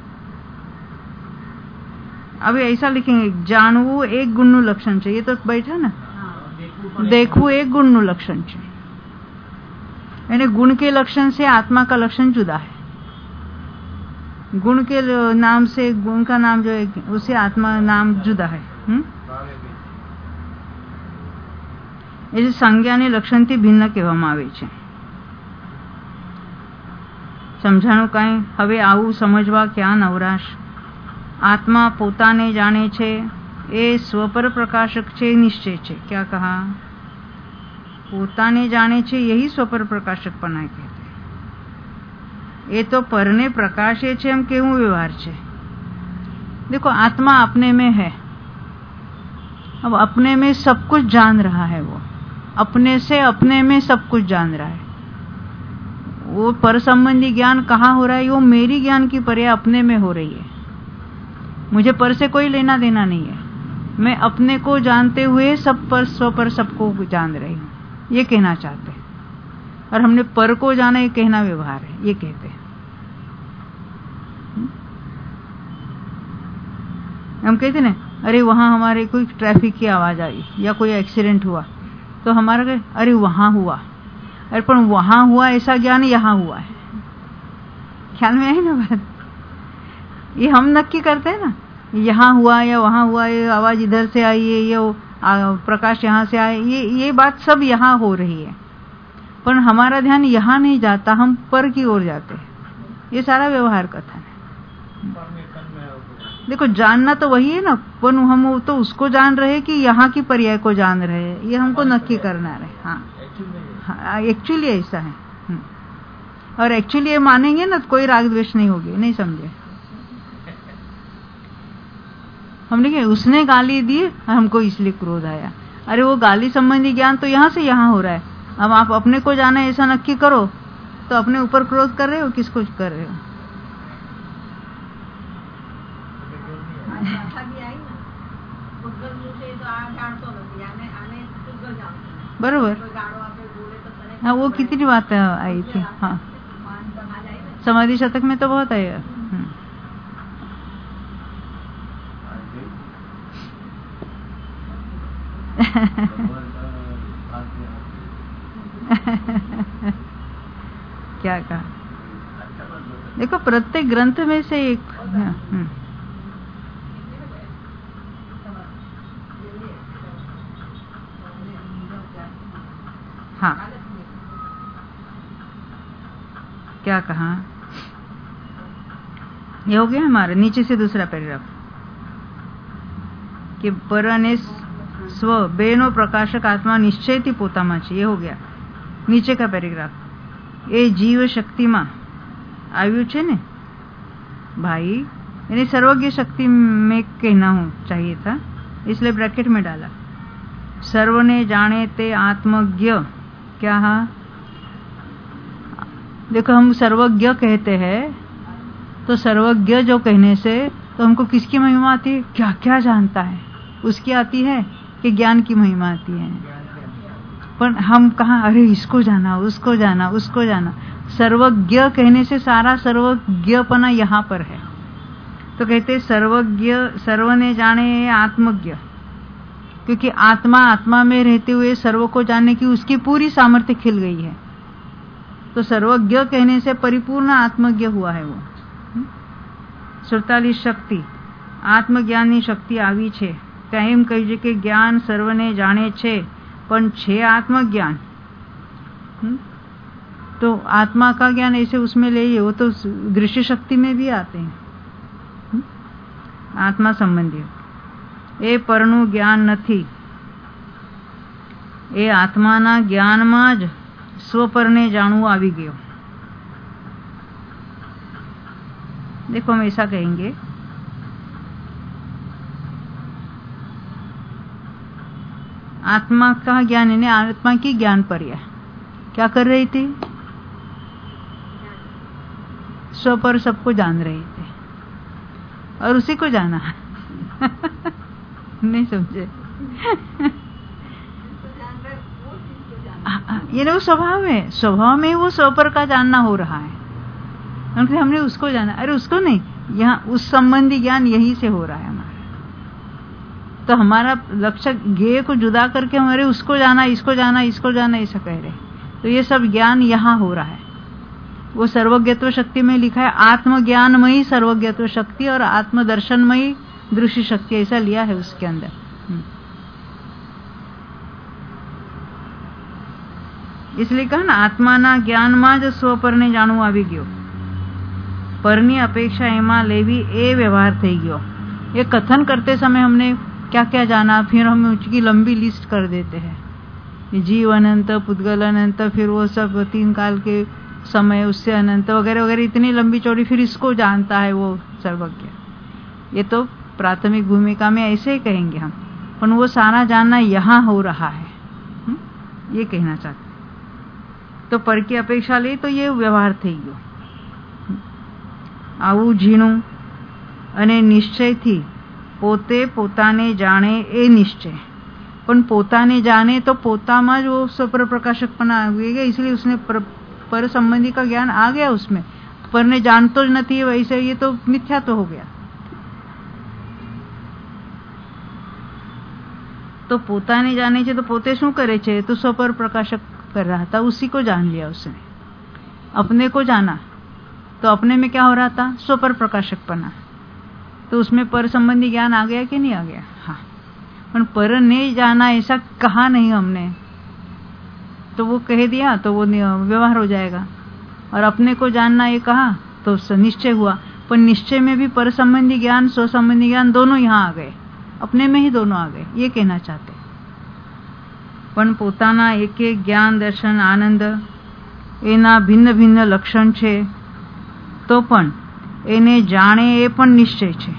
अभी ऐसा लिखेंगे, जानवू एक गुण નું लक्षण છે, ये तो बैठा ना। देखવું एक गुण નું लक्षण છે, यानी गुण के लक्षण से आत्मा का लक्षण जुदा है। गुण के नाम से, गुण का नाम जो है उससे आत्मा नाम जुदा है। એટલે સંજ્ઞા અને લક્ષણથી ભિન્ન કહેવામાં આવે છે। સમજાણું કાંઈ? હવે આવું સમજવા ક્યાં નવરાશ? આત્મા પોતાને જાણે છે એ સ્વપર પ્રકાશક છે, નિશ્ચય છે। क्या कहा? પોતાને જાણે છે यही स्वपर प्रकाशकपना कहते हैं। ये तो परने प्रकाशे છે એમ કેવું વ્યવહાર છે? देखो आत्मा अपने में है, अब अपने में सब कुछ जान रहा है, वो अपने से अपने में सब कुछ जान रहा है। वो पर संबंधी ज्ञान कहाँ हो रहा है? वो मेरी ज्ञान की पर्याय अपने में हो रही है। मुझे पर से कोई लेना देना नहीं है, मैं अपने को जानते हुए सब पर स्व पर सबको जान रही हूँ, ये कहना चाहते हैं। और हमने पर को जाना ये कहना व्यवहार है, ये कहते हैं। हम कहते ना, अरे वहां हमारे कोई ट्रैफिक की आवाज आई या कोई एक्सीडेंट हुआ तो हमारा कहे अरे वहां हुआ, अरे पर वहां हुआ ऐसा ज्ञान यहाँ हुआ है। ख्याल में आई ना बात? ये हम नक्की करते हैं ना, यहाँ हुआ या वहां हुआ, ये आवाज इधर से आई है, ये प्रकाश यहाँ से आए, ये बात सब यहाँ हो रही है, पर हमारा ध्यान यहाँ नहीं जाता, हम पर की ओर जाते हैं। ये सारा व्यवहार कथन है। देखो जानना तो वही है ना, पर हम तो उसको जान रहे कि यहाँ की पर्याय को जान रहे हैं, ये हमको नक्की करना है। हाँ, एक्चुअली ऐसा है। और एक्चुअली ये मानेंगे ना तो कोई राग द्वेष नहीं होगी। नहीं समझे? हमने क्या, उसने गाली दी हमको इसलिए क्रोध आया, अरे वो गाली संबंधी ज्ञान तो यहाँ से यहाँ हो रहा है। अब आप अपने को जाना ऐसा नक्की करो तो अपने ऊपर क्रोध कर रहे हो, किसको कर रहे हो? बरोबर। हाँ, वो कितनी बात आई थी। हाँ, समाधि शतक में तो बहुत आएगा। क्या कहा? देखो प्रत्येक ग्रंथ में से एक। हाँ, क्या कहा? ये हो गया हमारा नीचे से दूसरा पैराग्राफ कि पर અને સ્વ બેનો પ્રકાશક આત્મા નિશ્ચયથી પોતામાં છે। ये हो गया नीचे का पैराग्राफ। ये जीव शक्तिમાં આવ્યું છે ને भाई, यानी सर्वज्ञ शक्ति में कहना हो चाहिए था, इसलिए ब्रैकेट में डाला। सर्वने जाने ते आत्मज्ञ। क्या? देखो हम सर्वज्ञ कहते हैं तो सर्वज्ञ जो कहने से तो हमको किसकी महिमा आती है? क्या क्या जानता है उसकी आती है कि ज्ञान की महिमा आती है। पर हम कहाँ, अरे इसको जाना, उसको जाना, उसको जाना। सर्वज्ञ कहने से सारा सर्वज्ञपना यहाँ पर है। तो कहते सर्वज्ञ, सर्वने जाने आत्मज्ञ, क्योंकि आत्मा आत्मा में रहते हुए सर्व को जानने की उसकी पूरी सामर्थ्य खिल गई है। तो सर्वज्ञ कहने से परिपूर्ण आत्मज्ञ हुआ है वो। 47 शक्ति आत्मज्ञानની શક્તિ આવી છે। ત્યાં એમ કહ્યું છે કે જ્ઞાન સર્વને જાણે છે, પણ છે આત્મज्ञान। तो आत्मा का ज्ञान ऐसे उसमें ले, वो तो दृश्य शक्ति में भी आते हैं आत्मा संबंधी। એ પરનું જ્ઞાન નથી, એ આત્માના જ્ઞાનમાં જ स्वपरने जाणવું આવી ગયો। देखो हम ऐसा कहेंगे, आत्मा का ज्ञान यानी आत्मा की ज्ञान पर्याय क्या कर रही थी? स्व पर सबको जान रही थी और उसी को जाना। नहीं समझे? ये ना वो स्वभाव है, स्वभाव में वो स्व पर का जानना हो रहा है। हमने उसको जाना, अरे उसको नहीं, यहाँ उस संबंधी ज्ञान यहीं से हो रहा है हमारा। तो हमारा लक्ष्य ज्ञेय को जुदा करके हमारे उसको जाना, इसको जाना, इसको जाना ऐसा कह रहे। तो ये सब ज्ञान यहाँ हो रहा है। वो सर्वज्ञत्व शक्ति में लिखा है आत्मज्ञानमयी सर्वज्ञत्व शक्ति और आत्मदर्शनमयी दृश्य शक्ति, ऐसा लिया है उसके अंदर। इसलिए कहा ना आत्माना ज्ञाનમાં જ સ્વપરને જાણવું આવી ગયો, પરની અપેક્ષા એમાં લેવી એ વ્યવહાર થઈ ગયો। ये कथन करते समय हमने क्या क्या जाना, फिर हम उसकी लंबी लिस्ट कर देते हैं, जीव अनंत, पुद्गल अनंत, फिर वो सब 3 काल के समय उससे अनंत वगैरह वगैरह, इतनी लंबी चौड़ी, फिर इसको जानता है वो सर्वज्ञ। ये तो प्राथमिक भूमिका में ऐसे ही कहेंगे हम, पर वो सारा जानना यहाँ हो रहा है, ये कहना चाहते। तो पर की अपेक्षा ले तो ये व्यवहार થઈ ગયો। આવું ઝીણું અને નિશ્ચયથી પોતે પોતાને જાણે એ નિશ્ચય, પણ પોતાને જાણે તો પોતામાં જ वो स्वपर प्रकाशकपना आ गया, इसलिए उसने पर संबंधी का ज्ञान आ गया उसमें। पर ने जान तो नहीं, वैसे ये तो मिथ्या तो हो गया। तो પોતાને જાણે છે તો પોતે શું કરે છે, તો स्वपर प्रकाशक कर रहा था, उसी को जान लिया उसने। अपने को जाना तो अपने में क्या हो रहा था, स्वपर प्रकाशकपना, तो उसमें पर संबंधी ज्ञान आ गया कि नहीं आ गया? हाँ, पर ने जाना ऐसा कहा नहीं हमने, तो वो कह दिया तो वो व्यवहार हो जाएगा। और अपने को जानना ये कहा तो निश्चय हुआ, पर निश्चय में भी पर संबंधी ज्ञान स्व संबंधी ज्ञान दोनों यहाँ आ गए, अपने में ही दोनों आ गए, ये कहना चाहते। પણ પોતાના એક એક જ્ઞાન દર્શન આનંદ એના ભિન્ન ભિન્ન લક્ષણ છે, તો પણ એને જાણે એ પણ નિશ્ચય છે।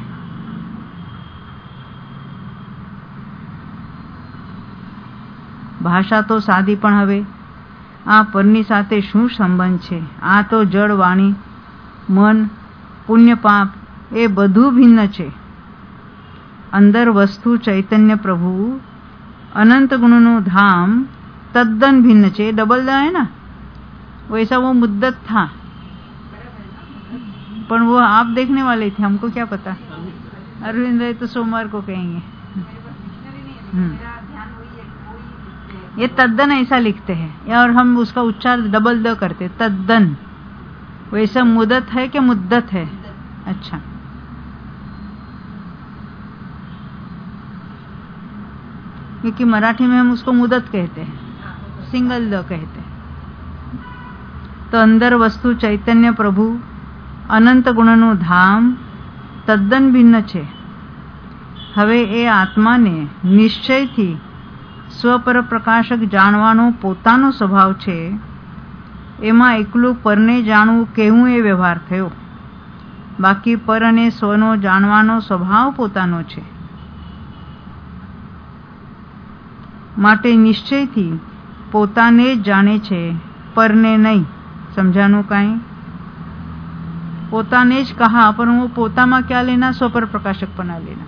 ભાષા તો સાદી, પણ હવે આ પરની સાથે શું સંબંધ છે? આ તો જળ વાણી મન પુણ્ય પાપ એ બધું ભિન્ન છે। અંદર વસ્તુ ચૈતન્ય પ્રભુ अनंत गुणों धाम तद्दन भिन्न छे। डबल द है ना, वैसा वो मुद्दत था, पर वो आप देखने वाले थे, हमको क्या पता। अरविंद तो सोमवार को कहेंगे। ये तद्दन ऐसा लिखते हैं, और हम उसका उच्चार डबल द करते, तद्दन। वैसा मुद्दत है कि मुद्दत है? अच्छा, क्योंकि मराठी में हम उसको मुदत कहते हैं, सिंगल द कहते हैं। तो अंदर वस्तु चैतन्य प्रभु अनंत गुणનું ધામ તદ્દન ભિન્ન છે। હવે એ આત્માને નિશ્ચયથી સ્વપર પ્રકાશક જાણવાનો પોતાનો સ્વભાવ છે, એમાં એકલું પરને જાણવું કહેવું એ વ્યવહાર થયો। બાકી પર અને સ્વનો જાણવાનો સ્વભાવ પોતાનો છે, માટે નિશ્ચયથી પોતાને જ જાણે છે, પરને નહીં। समझानु काई? પોતાને જ कहा, पर वो પોતામાં क्या लेना, स्वपर प्रकाशकपना लेना।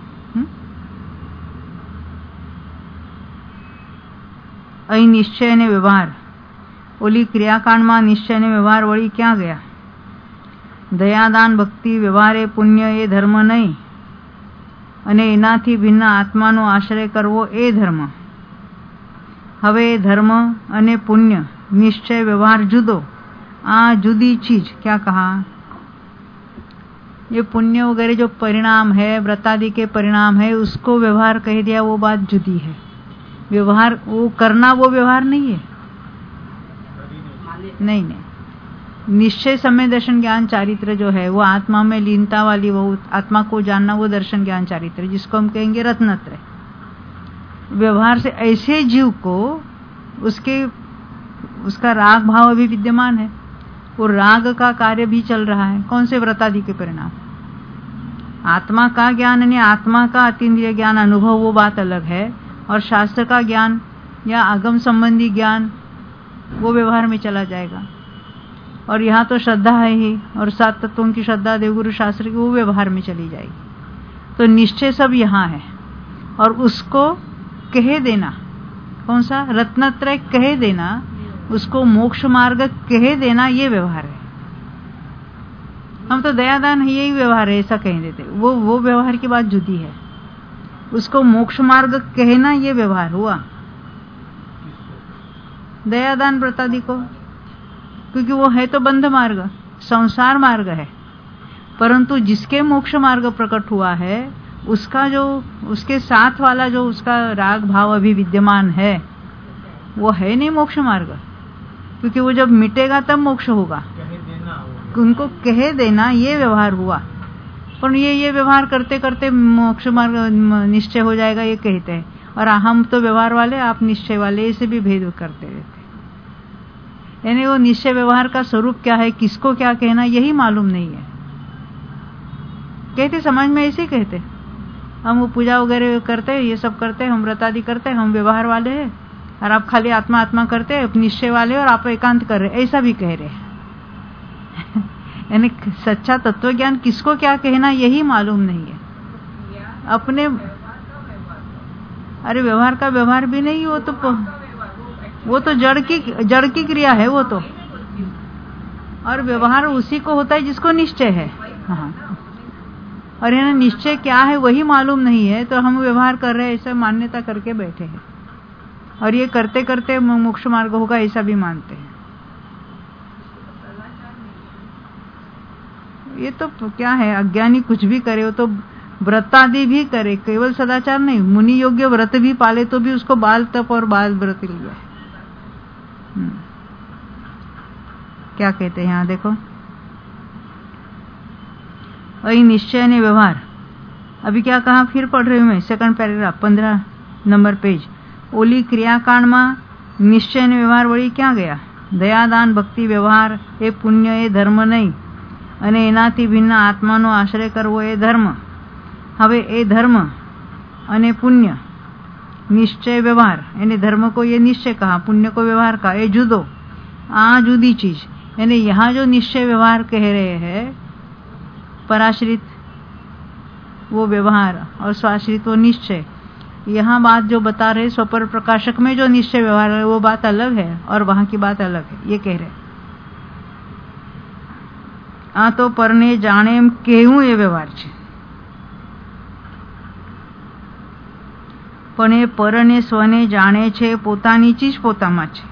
અહીં નિશ્ચય અને વ્યવહાર, ઓલી ક્રિયાકાંડમાં નિશ્ચય અને વ્યવહાર વળી ક્યાં ગયા? દયાદાન ભક્તિ વ્યવહાર એ પુણ્ય એ ધર્મ નહીં, અને એનાથી ભિન્ન આત્માનો આશ્રય કરવો એ ધર્મ। હવે धर्म અને पुण्य निश्चय व्यवहार जुदो, आ जुदी चीज क्या कहा? ये पुण्य वगैरह जो परिणाम है, व्रतादि के परिणाम है, उसको व्यवहार कह दिया, वो बात जुदी है। व्यवहार वो करना, वो व्यवहार नहीं है। नहीं नहीं, निश्चय समय दर्शन ज्ञान चारित्र जो है वो आत्मा में लीनता वाली, वो आत्मा को जानना, वो दर्शन ज्ञान चारित्र, जिसको हम कहेंगे रत्नत्रय। व्यवहार से ऐसे जीव को उसका राग भाव अभी विद्यमान है, वो राग का कार्य भी चल रहा है। कौन से व्रतादि के परिणाम? आत्मा का ज्ञान यानी आत्मा का अतीन्द्रिय ज्ञान अनुभव, वो बात अलग है। और शास्त्र का ज्ञान या आगम संबंधी ज्ञान वो व्यवहार में चला जाएगा। और यहाँ तो श्रद्धा है ही, और 7 तत्वों की श्रद्धा देवगुरु शास्त्र की, वो व्यवहार में चली जाएगी। तो निश्चय सब यहाँ है, और उसको कह देना, कौन सा? रत्नत्रय कह देना, उसको मोक्ष मार्ग कह देना, ये व्यवहार है। हम तो दयादान है, यही व्यवहार है ऐसा कह देते, वो व्यवहार की बात जुदी है। उसको मोक्ष मार्ग कहना ये व्यवहार हुआ। दयादान व्रतादि को क्योंकि वो है तो बंध मार्ग, संसार मार्ग है। परंतु जिसके मोक्ष मार्ग प्रकट हुआ है उसका जो उसके साथ वाला जो उसका राग भाव अभी विद्यमान है वो है नहीं मोक्ष मार्ग, क्योंकि वो जब मिटेगा तब मोक्ष होगा। उनको कह देना ये व्यवहार हुआ, पर ये व्यवहार करते करते मोक्ष मार्ग निश्चय हो जाएगा ये कहते हैं, और हम तो व्यवहार वाले आप निश्चय वाले, ऐसे भी भेद करते रहते। यानी वो निश्चय व्यवहार का स्वरूप क्या है, किसको क्या कहना यही मालूम नहीं है। कहते समाज में ऐसे कहते, हम वो पूजा वगैरह करते ये सब करते, हम व्रत आदि करते, हम व्यवहार वाले हैं, और आप खाली आत्मा आत्मा करते हैं, निश्चय वाले और आप एकांत कर रहे, ऐसा भी कह रहे। यानी सच्चा तत्व ज्ञान किसको क्या कहना यही मालूम नहीं है अपने। अरे व्यवहार का व्यवहार भी नहीं, वो तो जड़ की क्रिया है वो तो, और व्यवहार उसी को होता है जिसको निश्चय है। हाँ, और यानी निश्चय क्या है वही मालूम नहीं है, तो हम व्यवहार कर रहे हैं ऐसा मान्यता करके बैठे हैं, और ये करते करते मोक्ष मार्ग होगा ऐसा भी मानते हैं। ये तो क्या है, अज्ञानी कुछ भी करे, वो तो व्रत आदि भी करे, केवल सदाचार नहीं, मुनि योग्य व्रत भी पाले तो भी उसको बाल तप और बाल व्रत लिया है। क्या कहते हैं यहाँ देखो, वही निश्चय ने व्यवहार। अभी क्या कहा फिर पढ़ रही हूँ मैं, सेकंड पैराग्राफ 15 नंबर पेज। ओली क्रियाकांड में निश्चय ने व्यवहार वળી क्या गया? दयादान भक्ति व्यवहार એ પુણ્ય એ ધર્મ નહીં, અને એનાથી ભિન્ન આત્માનો આશ્રય કરવો એ ધર્મ। હવે એ ધર્મ અને પુણ્ય निश्चय व्यवहार, यानी धर्म को ये निश्चय कहा, पुण्य को व्यवहार कहा, ये जुदो आ जुदी चीज। यानी यहाँ जो निश्चय व्यवहार कह रहे हैं, पराश्रित वो व्यवहार और स्वाश्रित वो निश्चय, यहाँ बात जो बता रहे स्वपर प्रकाशक में जो निश्चय व्यवहार है वो बात अलग है और वहां की बात अलग है, ये कह रहे। आ तो परने जाने एम केवुं ए व्यवहार छे, पण ए परने स्वने जाने छे पोतानी चीज पोतामां छे।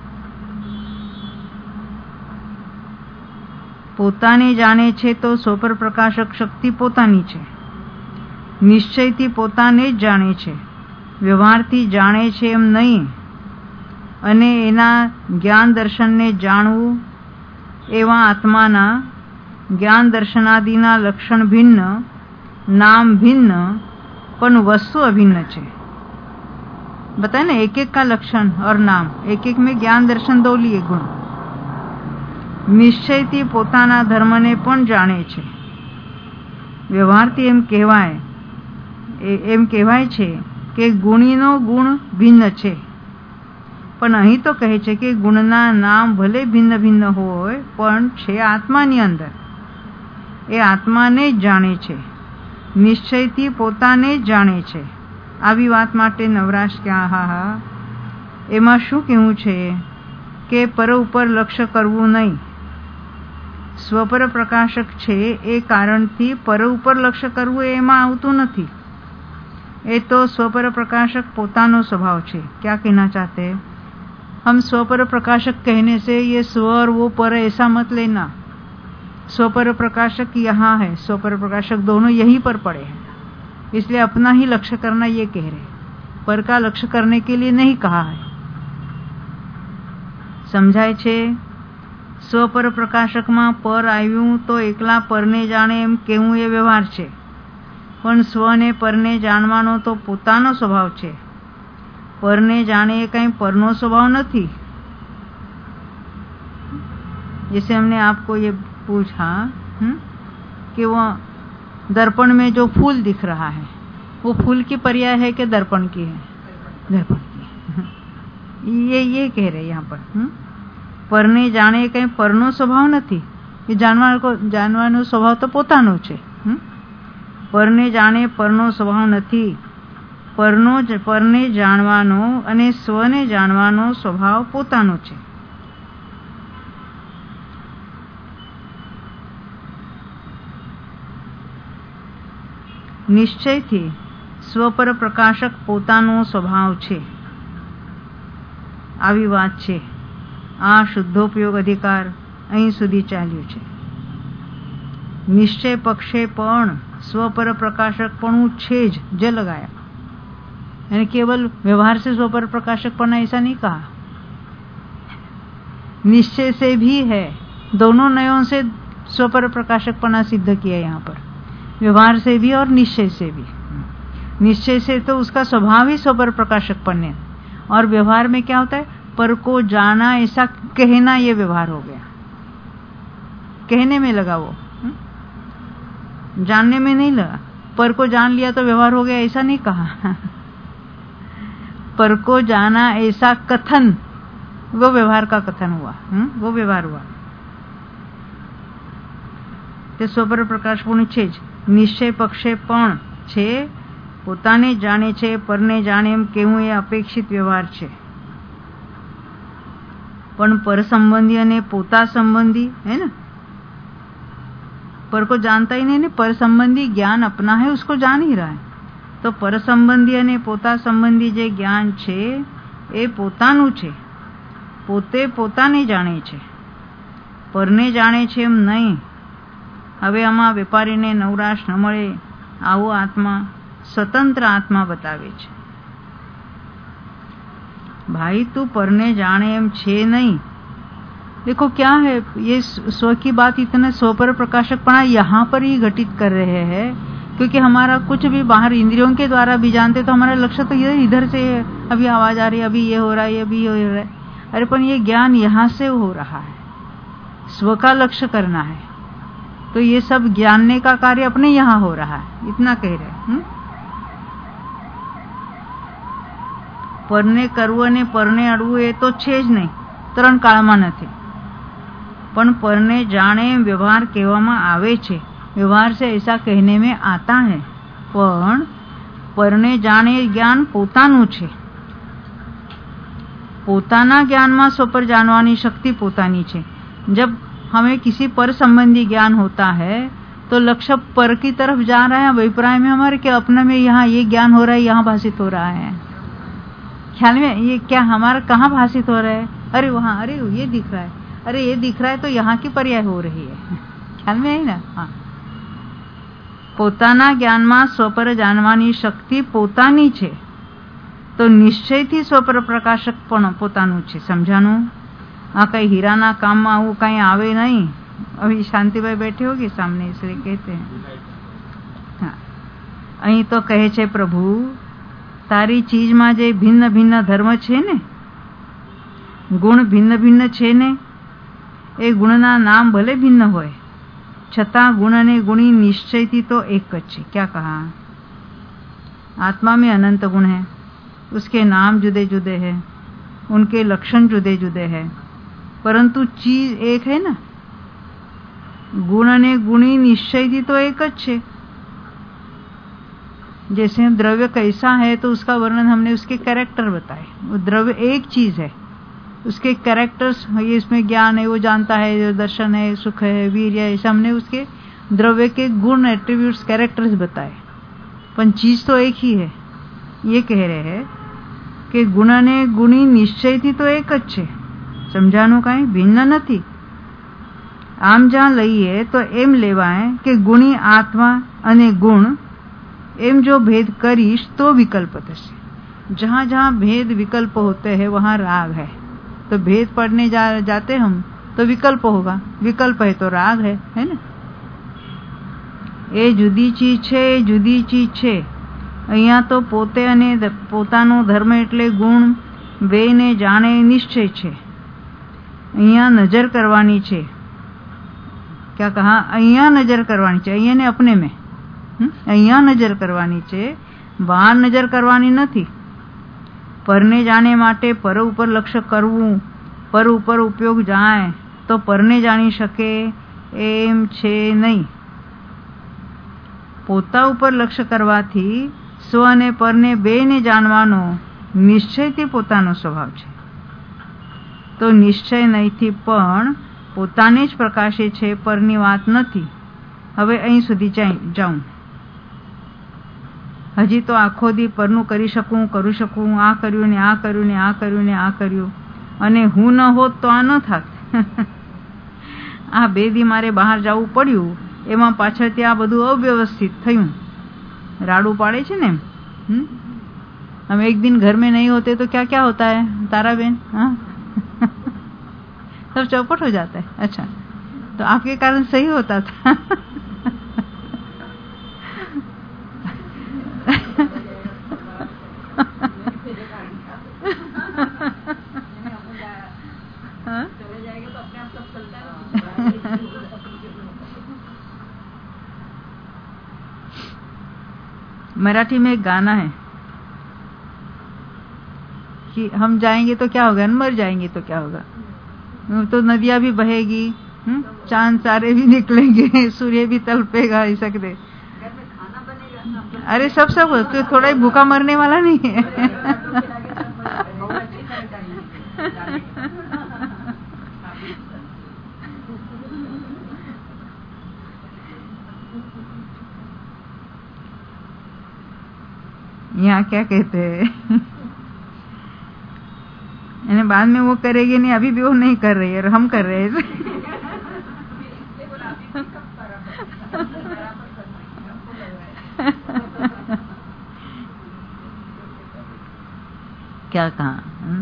पोताने जाने छे तो स्वपर प्रकाशक शक्ति पोतानी छे, निश्चयथी पोताने ज जाणे छे, व्यवहारथी जाणे छे एम नहीं। अने एना ज्ञान दर्शनने जाणवुं एवा आत्माना ज्ञान दर्शनादिना लक्षण भिन्न, नाम भिन्न, पण वस्तु अभिन्न छे। बताए ना, एक एक का लक्षण और नाम, एक एक में ज्ञान दर्शन दो लिए गुण। निश्चयथी पोताना धर्मने पण जाणे छे, व्यवहारथी एम कहेवाय छे के गुणीनो गुण भिन्न छे, पण અહીં તો કહે છે કે ગુણના નામ ભલે ભિન્ન ભિન્ન હોય પણ છે આત્માની અંદર, એ આત્માને જ જાણે છે, નિશ્ચયથી પોતાને જ જાણે છે। આવી વાત માટે નવરાશ કે આહા, એમાં શું કહેવું છે કે પર ઉપર લક્ષ્ય કરવું નહીં। સ્વપર પ્રકાશક છે એ કારણથી પર ઉપર લક્ષ્ય કરવું એમાં આવતું નથી, એ તો स्वपर प्रकाशक पोतानो स्वभाव छे। क्या कहना चाहते हैं हम? स्वपर प्रकाशक कहने से ये स्व और वो पर ऐसा मत लेना। स्वपर प्रकाशक यहाँ है, स्वपर प्रकाशक दोनों यहीं पर पड़े हैं, इसलिए अपना ही लक्ष्य करना ये कह रहे, पर का लक्ष्य करने के लिए नहीं कहा है। समझाय छे? स्वपर प्रकाशक में पर आव्યું तो एकला परने जाणे एम केवुं ए व्यवहार छे, पण स्वने परने जाणवानो तो पोतानो स्वभाव छे। परने जाने ये कहीं परनो स्वभाव नहीं। जैसे हमने आपको ये पूछा कि वो दर्पण में जो फूल दिख रहा है वो फूल की पर्याय है कि दर्पण की है? दर्पण की। ये कह रहे यहाँ पर परने जाने कहीं परनो स्वभाव नहीं, ये जानવાનો स्वभाव तो पोतानो छे। परने जाने परनो स्वभाव नहीं, परने जाणवानो अने स्वने जाणवानो स्वभाव पोतानो छे। निश्चयथी स्वपर प्रकाशक पोतानो स्वभाव छे, आवी वात छे। આ શુદ્ધોપયોગ અધિકાર અહીં સુધી ચાલ્યું છે. નિશ્ચય પક્ષે પણ स्वपर प्रकाशकपणु छे ज लगाया, यानी केवल व्यवहार से स्वपर प्रकाशकपना ऐसा नहीं कहा, निश्चय से भी है. दोनों नयों से स्वपर प्रकाशकपना सिद्ध किया यहाँ पर, व्यवहार से भी और निश्चय से भी. निश्चय से तो उसका स्वभाव ही स्वपर प्रकाशकपन है, और व्यवहार में क्या होता है, पर को जाना ऐसा कहना, ये व्यवहार हो गया, कहने में लगा, वो जानने में नहीं लगा. पर को जान लिया तो व्यवहार हो गया, ऐसा नहीं कहा. पर को जाना ऐसा कथन, वो व्यवहार का कथन हुआ, वो व्यवहार हुआ. તે સ્વપર પ્રકાશપૂર્ણ છે જ. નિશ્ચય પક્ષે પણ છે, પોતાને જાણે છે, પરને જાણે એમ કેવું એ અપેક્ષિત વ્યવહાર છે. પણ પર સંબંધી અને પોતા સંબંધી है ना, पर को जानता ही नहीं, पर संबंधी ज्ञान अपना है, उसको जान ही रहा है. तो पर संबंधी અને પોતા સંબંધી જે જ્ઞાન છે એ પોતાનું છે, પોતે પોતાને જાણે છે, પરને જાણે છે એમ નહીં. હવે આમાં વેપારીને નવરાશ ન મળે આવો આત્મા સ્વતંત્ર આત્મા બતાવે છે. भाई तू परने जाने एम छे नहीं. देखो क्या है, ये स्व की बात इतना स्वपर प्रकाशकपणा यहाँ पर ही घटित कर रहे हैं, क्योंकि हमारा कुछ भी बाहर इंद्रियों के द्वारा भी जानते तो हमारा लक्ष्य तो ये इधर से है, अभी आवाज आ रही है, अभी ये हो रहा है, अभी ये हो रहा है. अरे पर ये ज्ञान यहाँ से हो रहा है, स्व का लक्ष्य करना है, तो ये सब जानने का कार्य अपने यहाँ हो रहा है, इतना कह रहे. પરને કરવું અને પરને અડવું એ તો છે જ નહીં, ત્રણ કાળમાં નથી. પણ પરને જાણે વ્યવહાર કહેવામાં આવે છે, વ્યવહાર से ऐसा कहने में आता है. પણ પરને જાણે જ્ઞાન પોતાનું છે, પોતાના જ્ઞાનમાં સ્વપર जानवानी शक्ति પોતાની છે. जब हमें किसी पर संबंधी ज्ञान होता है तो लक्ष्य पर की तरफ जा रहा है, अभिप्राय में हमारे क्या अपने में यहाँ ये ज्ञान हो रहा है, यहाँ भाषित हो रहा है, ख्याल में ये क्या हमारा कहाँ भाषित हो रहा है, अरे वहाँ, अरे ये दिख रहा है, अरे ये दिख रहा है तो यहाँ की पर्याय हो रही है, ख्याल में आई ना. हाँ, પોતાના જ્ઞાનમાં સ્વપર જાણવાની શક્તિ પોતાની છે, તો નિશ્ચયથી સ્વપર પ્રકાશક પણ પોતાનું છે. સમજાનું? આ કઈ હીરાના કામમાં આવું કઈ આવે નહીં. अभी शांतिभाई बैठे होगी सामने, इसलिए कहते हैं. हाँ, અહીં તો કહે છે પ્રભુ, તારી ચીજમાં જે ભિન્ન ભિન્ન ધર્મ છે ને, ગુણ ભિન્ન ભિન્ન છે ને, એ ગુણના નામ ભલે ભિન્ન હોય छता गुण ने गुणी निश्चय थी तो एक है. क्या कहा? आत्मा में अनंत गुण है, उसके नाम जुदे जुदे हैं, उनके लक्षण जुदे जुदे हैं, परंतु चीज एक है ना. गुण ने गुणी निश्चय थी तो एक है. जैसे द्रव्य कैसा है तो उसका वर्णन हमने उसके कैरेक्टर बताए. वो द्रव्य एक चीज है, उसके कैरेक्टर्स, ये इसमें ज्ञान है, वो जानता है, दर्शन है, सुख है, वीर्य है, ऐसा हमने उसके द्रव्य के गुण, एट्रीब्यूट्स, कैरेक्टर्स बताए. पर चीज तो एक ही है. ये कह रहे हैं कि गुण ने गुणी निश्चय थी तो एक જ છે. સમજાનું કાંઈ ભિન્ન નથી. આમ જ્યાં લઈએ તો એમ લેવાય કે ગુણી આત્મા અને ગુણ એમ जो भेद करीश तो विकल्प થશે. जहाँ जहाँ भेद विकल्प होते हैं वहाँ राग है. तो भेद पढ़ने जाते हम तो विकल्प होगा, विकल्प है तो राग है ना. એ જુદી ચીજ છે, જુદી ચીજ છે. અહીંયા તો પોતે અને પોતાનો ધર્મ એટલે ગુણ બેને જાણે નિશ્ચય છે. અહીંયા નજર કરવાની છે. क्या कहा? અહીંયા નજર કરવાની છે. અહીંયા ને अपने में, અહીંયા નજર કરવાની છે, બહાર નજર કરવાની નથી. પરને જાણે માટે પર ઉપર લક્ષ્ય કરવું, પર ઉપર ઉપયોગ જાય તો પરને જાણી શકે એમ છે નહીં. પોતા ઉપર લક્ષ્ય કરવાથી સ્વ અને પરને બેને જાણવાનો નિશ્ચયથી પોતાનો સ્વભાવ છે. તો નિશ્ચય નહીંથી પણ પોતાને જ પ્રકાશે છે, પરની વાત નથી. હવે અહીં સુધી જાઉં. હજી તો આખો દી પરનું કરી શકું, કરું શકું, આ કર્યું ને આ કર્યું ને આ કર્યું ને આ કર્યું. અને હું ન હોત તો આ ન થાત. આ 2 દી મારે બહાર જવું પડ્યું, એમાં પાછળથી આ બધું અવ્યवस्थित થયું. રાડું પાડે છે ને. हम एक दिन घर में नहीं होते तो क्या क्या होता है तारा बहन? हाँ सब चौपट हो जाता है. अच्छा, तो आपके कारण सही होता था. मराठी में एक गाना है कि हम जाएंगे तो क्या होगा, मर जाएंगे तो क्या होगा, तो नदियां भी बहेगी, चांद तारे भी निकलेंगे, सूर्य भी तलपेगा, ऐसा कहते. अरे सब तो थोड़ा ही भूखा मरने वाला नहीं है. यहाँ क्या कहते हैं, बाद में वो करेगी नहीं, अभी भी वो नहीं कर रही है और हम कर रहे हैं. क्या कहा?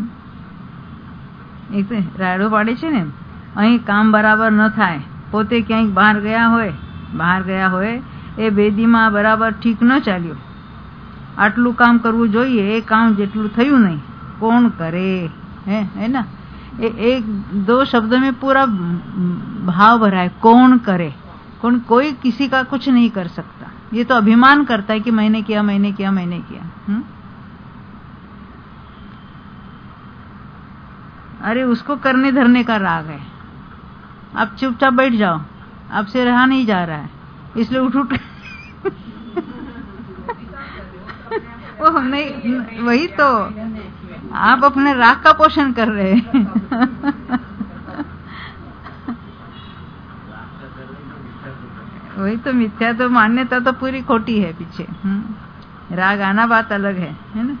એક રાડો પાડે છે ને, અહીં કામ બરાબર ન થાય, પોતે ક્યાંક બહાર ગયા હોય એ બેદીમાં બરાબર ઠીક ન ચાલ્યું, આટલું કામ કરવું જોઈએ, એ કામ જેટલું થયું નહીં, કોણ કરે? है ना, एक 2 शब्दों में पूरा भाव भरा है. कौन करे? कोई किसी का कुछ नहीं कर सकता. ये तो अभिमान करता है कि मैंने किया. अरे उसको करने धरने का राग है. आप चुपचाप बैठ जाओ, आपसे रहा नहीं जा रहा है, इसलिए उठ वो नहीं, वही तो आप अपने राग का पोषण कर रहे हैं. वही तो मिथ्या, तो मान्यता तो पूरी खोटी है पीछे. राग आना बात अलग है ना.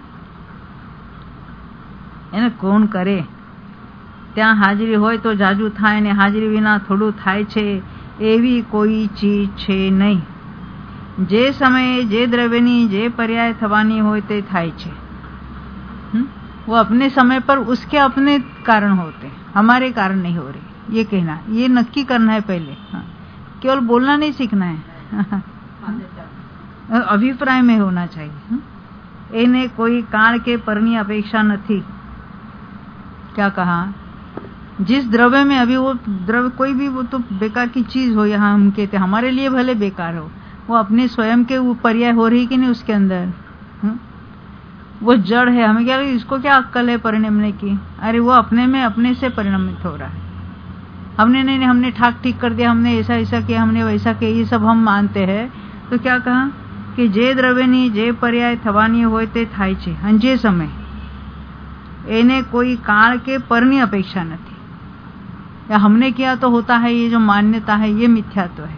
કોણ કરે? ત્યાં હાજરી હોય તો જાજુ થાય ને હાજરી વિના થોડું થાય છે, એવી કોઈ ચીજ છે નહીં. જે સમયે જે દ્રવ્યની જે પર્યાય થવાની હોય તે થાય છે. वो अपने समय पर उसके अपने कारण होते, हमारे कारण नहीं हो रहे. ये कहना, ये नक्की करना है पहले. केवल बोलना नहीं सीखना है, अभिप्राय में होना चाहिए. एने कोई काल के पરની अपेक्षा નથી. क्या कहा? जिस द्रव्य में अभी वो द्रव्य कोई भी, वो तो बेकार की चीज हो, यहाँ हम कहते हमारे लिए भले बेकार हो, वो अपने स्वयं के पर्याय हो रही कि नहीं उसके अंदर. वो जड़ है, हमें क्या, इसको क्या अक्कल है परिणमने की? अरे वो अपने में अपने से परिणमित हो रहा है. हमने ठाक ठीक कर दिया, हमने ऐसा किया, हमने वैसा किया, ये सब हम मानते हैं. तो क्या कहा कि जे द्रव्यनी जे पर्याय थवानी होय ते थाय छे, અને જે સમય એને કોઈ કાળ के पરની अपेक्षा નથી. या हमने किया तो होता है, ये जो मान्यता है ये मिथ्यात्व है.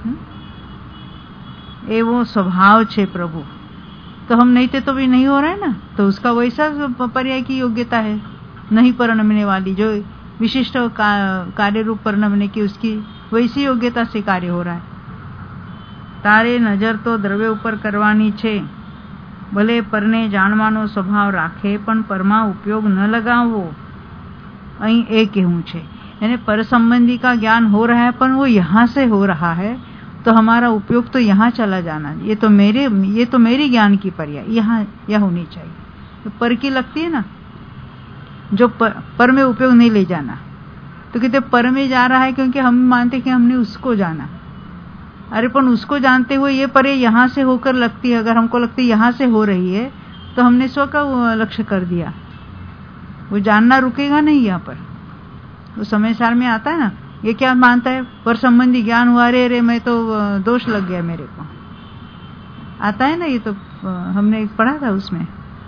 ये वो स्वभाव छे प्रभु. तो हम नहीं थे तो भी नहीं हो रहा है ना, तो उसका वैसा पर्याय की योग्यता है, नहीं परिणमने वाली, जो विशिष्ट कार्य रूप परिणमने की, उसकी वैसी योग्यता से कार्य हो रहा है. तारे नजर तो द्रव्य ऊपर करवानी छे, भले परने जाणवानो स्वभाव राखे पण परमा उपयोग न लगावो. અહીં એ કહેવું છે, यानी पर संबंधी का ज्ञान हो रहा है, पर वो यहाँ से हो रहा है, तो हमारा उपयोग तो यहाँ चला जाना. ये तो मेरी ज्ञान की पर्याय यहाँ यह होनी चाहिए. तो पर की लगती है ना, जो पर में उपयोग नहीं ले जाना. तो कहते पर में जा रहा है क्योंकि हम मानते कि हमने उसको जाना. अरे पर उसको जानते हुए ये पर्याय यहाँ से होकर लगती है. अगर हमको लगती है यहाँ से हो रही है, तो हमने स्व का लक्ष्य कर दिया. वो जानना रुकेगा नहीं यहाँ पर. वो समय सार में आता है ना, ये क्या मानता है, पर संबंधी ज्ञान हुआ, अरे मैं तो दोष लग गया मेरे को, आता है ना. ये तो हमने पढ़ा था उसमें,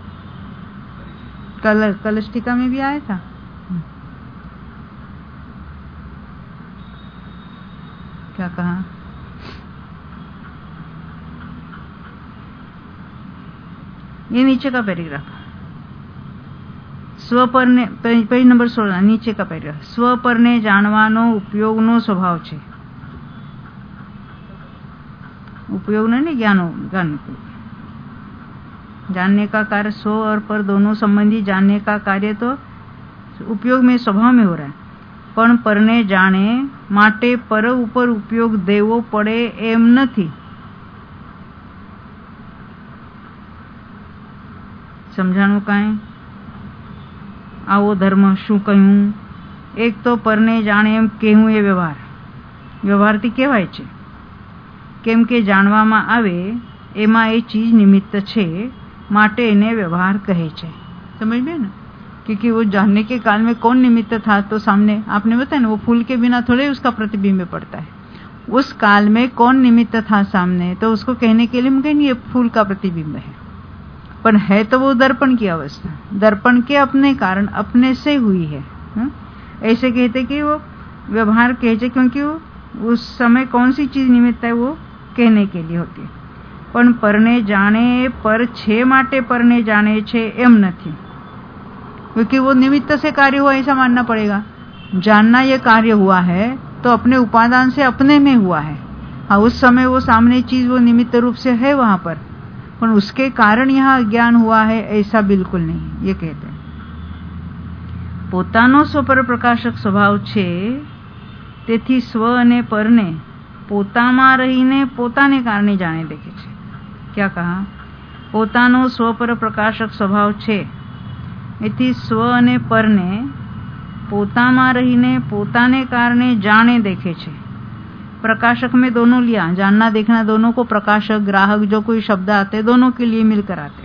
कलश टीका में भी आया था. क्या कहा? ये नीचे का पैराग्राफ. સ્વપરને પેજ નંબર 16 નીચે કા પેરેગ્રાફ સ્વપરને જાણવાનો ઉપયોગનો સ્વભાવ છે उपयोग नहीं ज्ञान जानने का कार्य स्व और पर दोनों संबंधी जानने का कार्य तो उपयोग में स्वभाव में हो रहा है पण परने जाने माटे पर ऊपर उपयोग देवो पड़े एम नहीं समझाणु काई आवो धर्म शू कहूं एक तो परने जाने एम कहूं ये व्यवहार थी कहेवाय छे केम के जाणवामां आवे एमां ए चीज निमित्त छे माटे एने व्यवहार कहे छे समझ में ना क्योंकि वो जानने के काल में कौन निमित्त था तो सामने आपने बताया ना वो फूल के बिना थोड़े उसका प्रतिबिंब पड़ता है उस काल में कौन निमित्त था सामने तो उसको कहने के लिए हम कहेंगे ये फूल का प्रतिबिंब है पर है तो वो दर्पण की अवस्था दर्पण के अपने कारण अपने से हुई है ऐसे कहते कि वो व्यवहार कहे क्योंकि वो उस समय कौन सी चीज निमित्त है वो कहने के लिए होती है पण परने जाने पर छे माटे परने जाने छे एम नहीं क्योंकि वो निमित्त से कार्य हुआ ऐसा मानना पड़ेगा जानना ये कार्य हुआ है तो अपने उपादान से अपने में हुआ है हाँ उस समय वो सामने चीज वो निमित्त रूप से है वहां पर उसके कारण यहाँ ज्ञान हुआ है ऐसा बिल्कुल नहीं ये कहते हैं પોતાનો સ્વપર પ્રકાશક સ્વભાવ છે તેથી સ્વ અને પરને પોતામાં રહીને પોતાને કારણે જાણે દેખે છે क्या कहा પોતાનો સ્વપર પ્રકાશક સ્વભાવ છે એથી સ્વ અને પરને પોતામાં રહીને પોતાને કારણે જાણે देखे છે प्रकाशक में दोनों लिया जानना देखना दोनों को प्रकाशक ग्राहक जो कोई शब्द आते दोनों के लिए मिलकर आते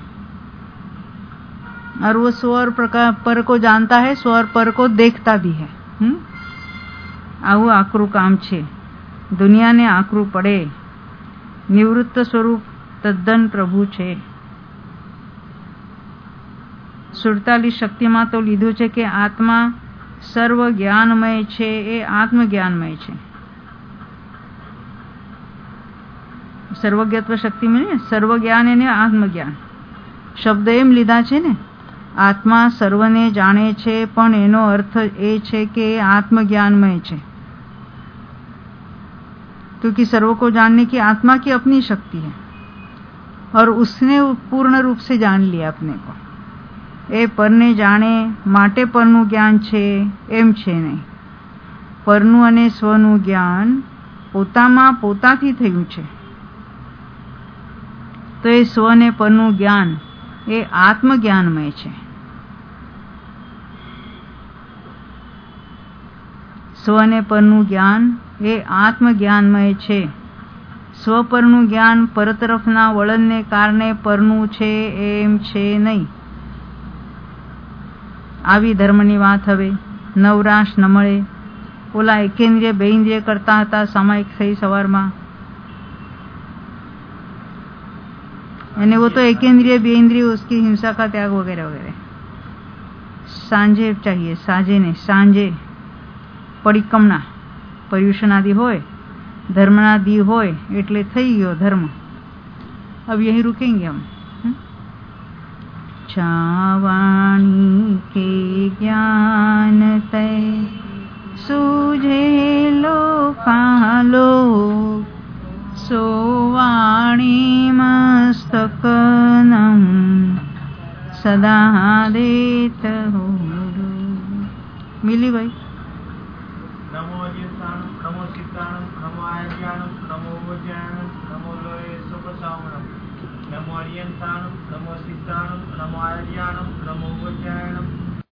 और वो स्व और पर को जानता है स्व और पर को देखता भी है आવું આકરું કામ છે દુનિયાને આકરું પડે નિવૃત્ત સ્વરૂપ તદ્દન પ્રભુ છે 47 શક્તિમાં તો લીધું છે કે આત્મા સર્વ જ્ઞાનમય છે એ આત્મજ્ઞાનમય છે सर्वज्ञत्व शक्ति में सर्वज्ञान ने आत्मज्ञान शब्द एम लीधा छे ने आत्मा सर्वने जाने छे पण एनो अर्थ ए छे के आत्मज्ञानमय छे क्योंकि सर्व को जानने की आत्मा की अपनी शक्ति है और उसने पूर्ण रूप से जान लिया अपने को ए परने जाने माटे परनु ज्ञान छे एम छे नहीं परनु अने स्वनु ज्ञान पोतामां पोताथी थयुं छे तो ये स्व ने परनु ज्ञान ये आत्मज्ञानमय है स्व ने परनु ज्ञान ये आत्मज्ञानमय है स्व परनु ज्ञान पर तरफना वळण ने कारणे परनु छे एम छे नहीं आवी धर्मनी वात हवे नवराश न मळे ओला एकेन्द्रिय बेइन्द्रिय करता हता सामायिक થઈ સવારમાં यानी वो तो एकेंद्रिय बेइंद्रिय उसकी हिंसा का त्याग वगैरह वगैरह सांझे चाहिए साझे ने सांझे परिक्रमणा पर्युषण आदि होय धर्मनादि होय एटले थई गयो धर्म अब यही रुकेंगे हम छावाणी के ज्ञान तय सूझे लोकालो सोवाणी मस्तकनम सदा देत हो मिली भाई नमो अजिताणं नमो सिद्धाणं नमो आयज्ञानं नमो वज्ञानं नमो लोये सुखसावणं नमो अरियन्ताणं नमो सिद्धाणं नमो आयज्ञानं नमो वज्ञानं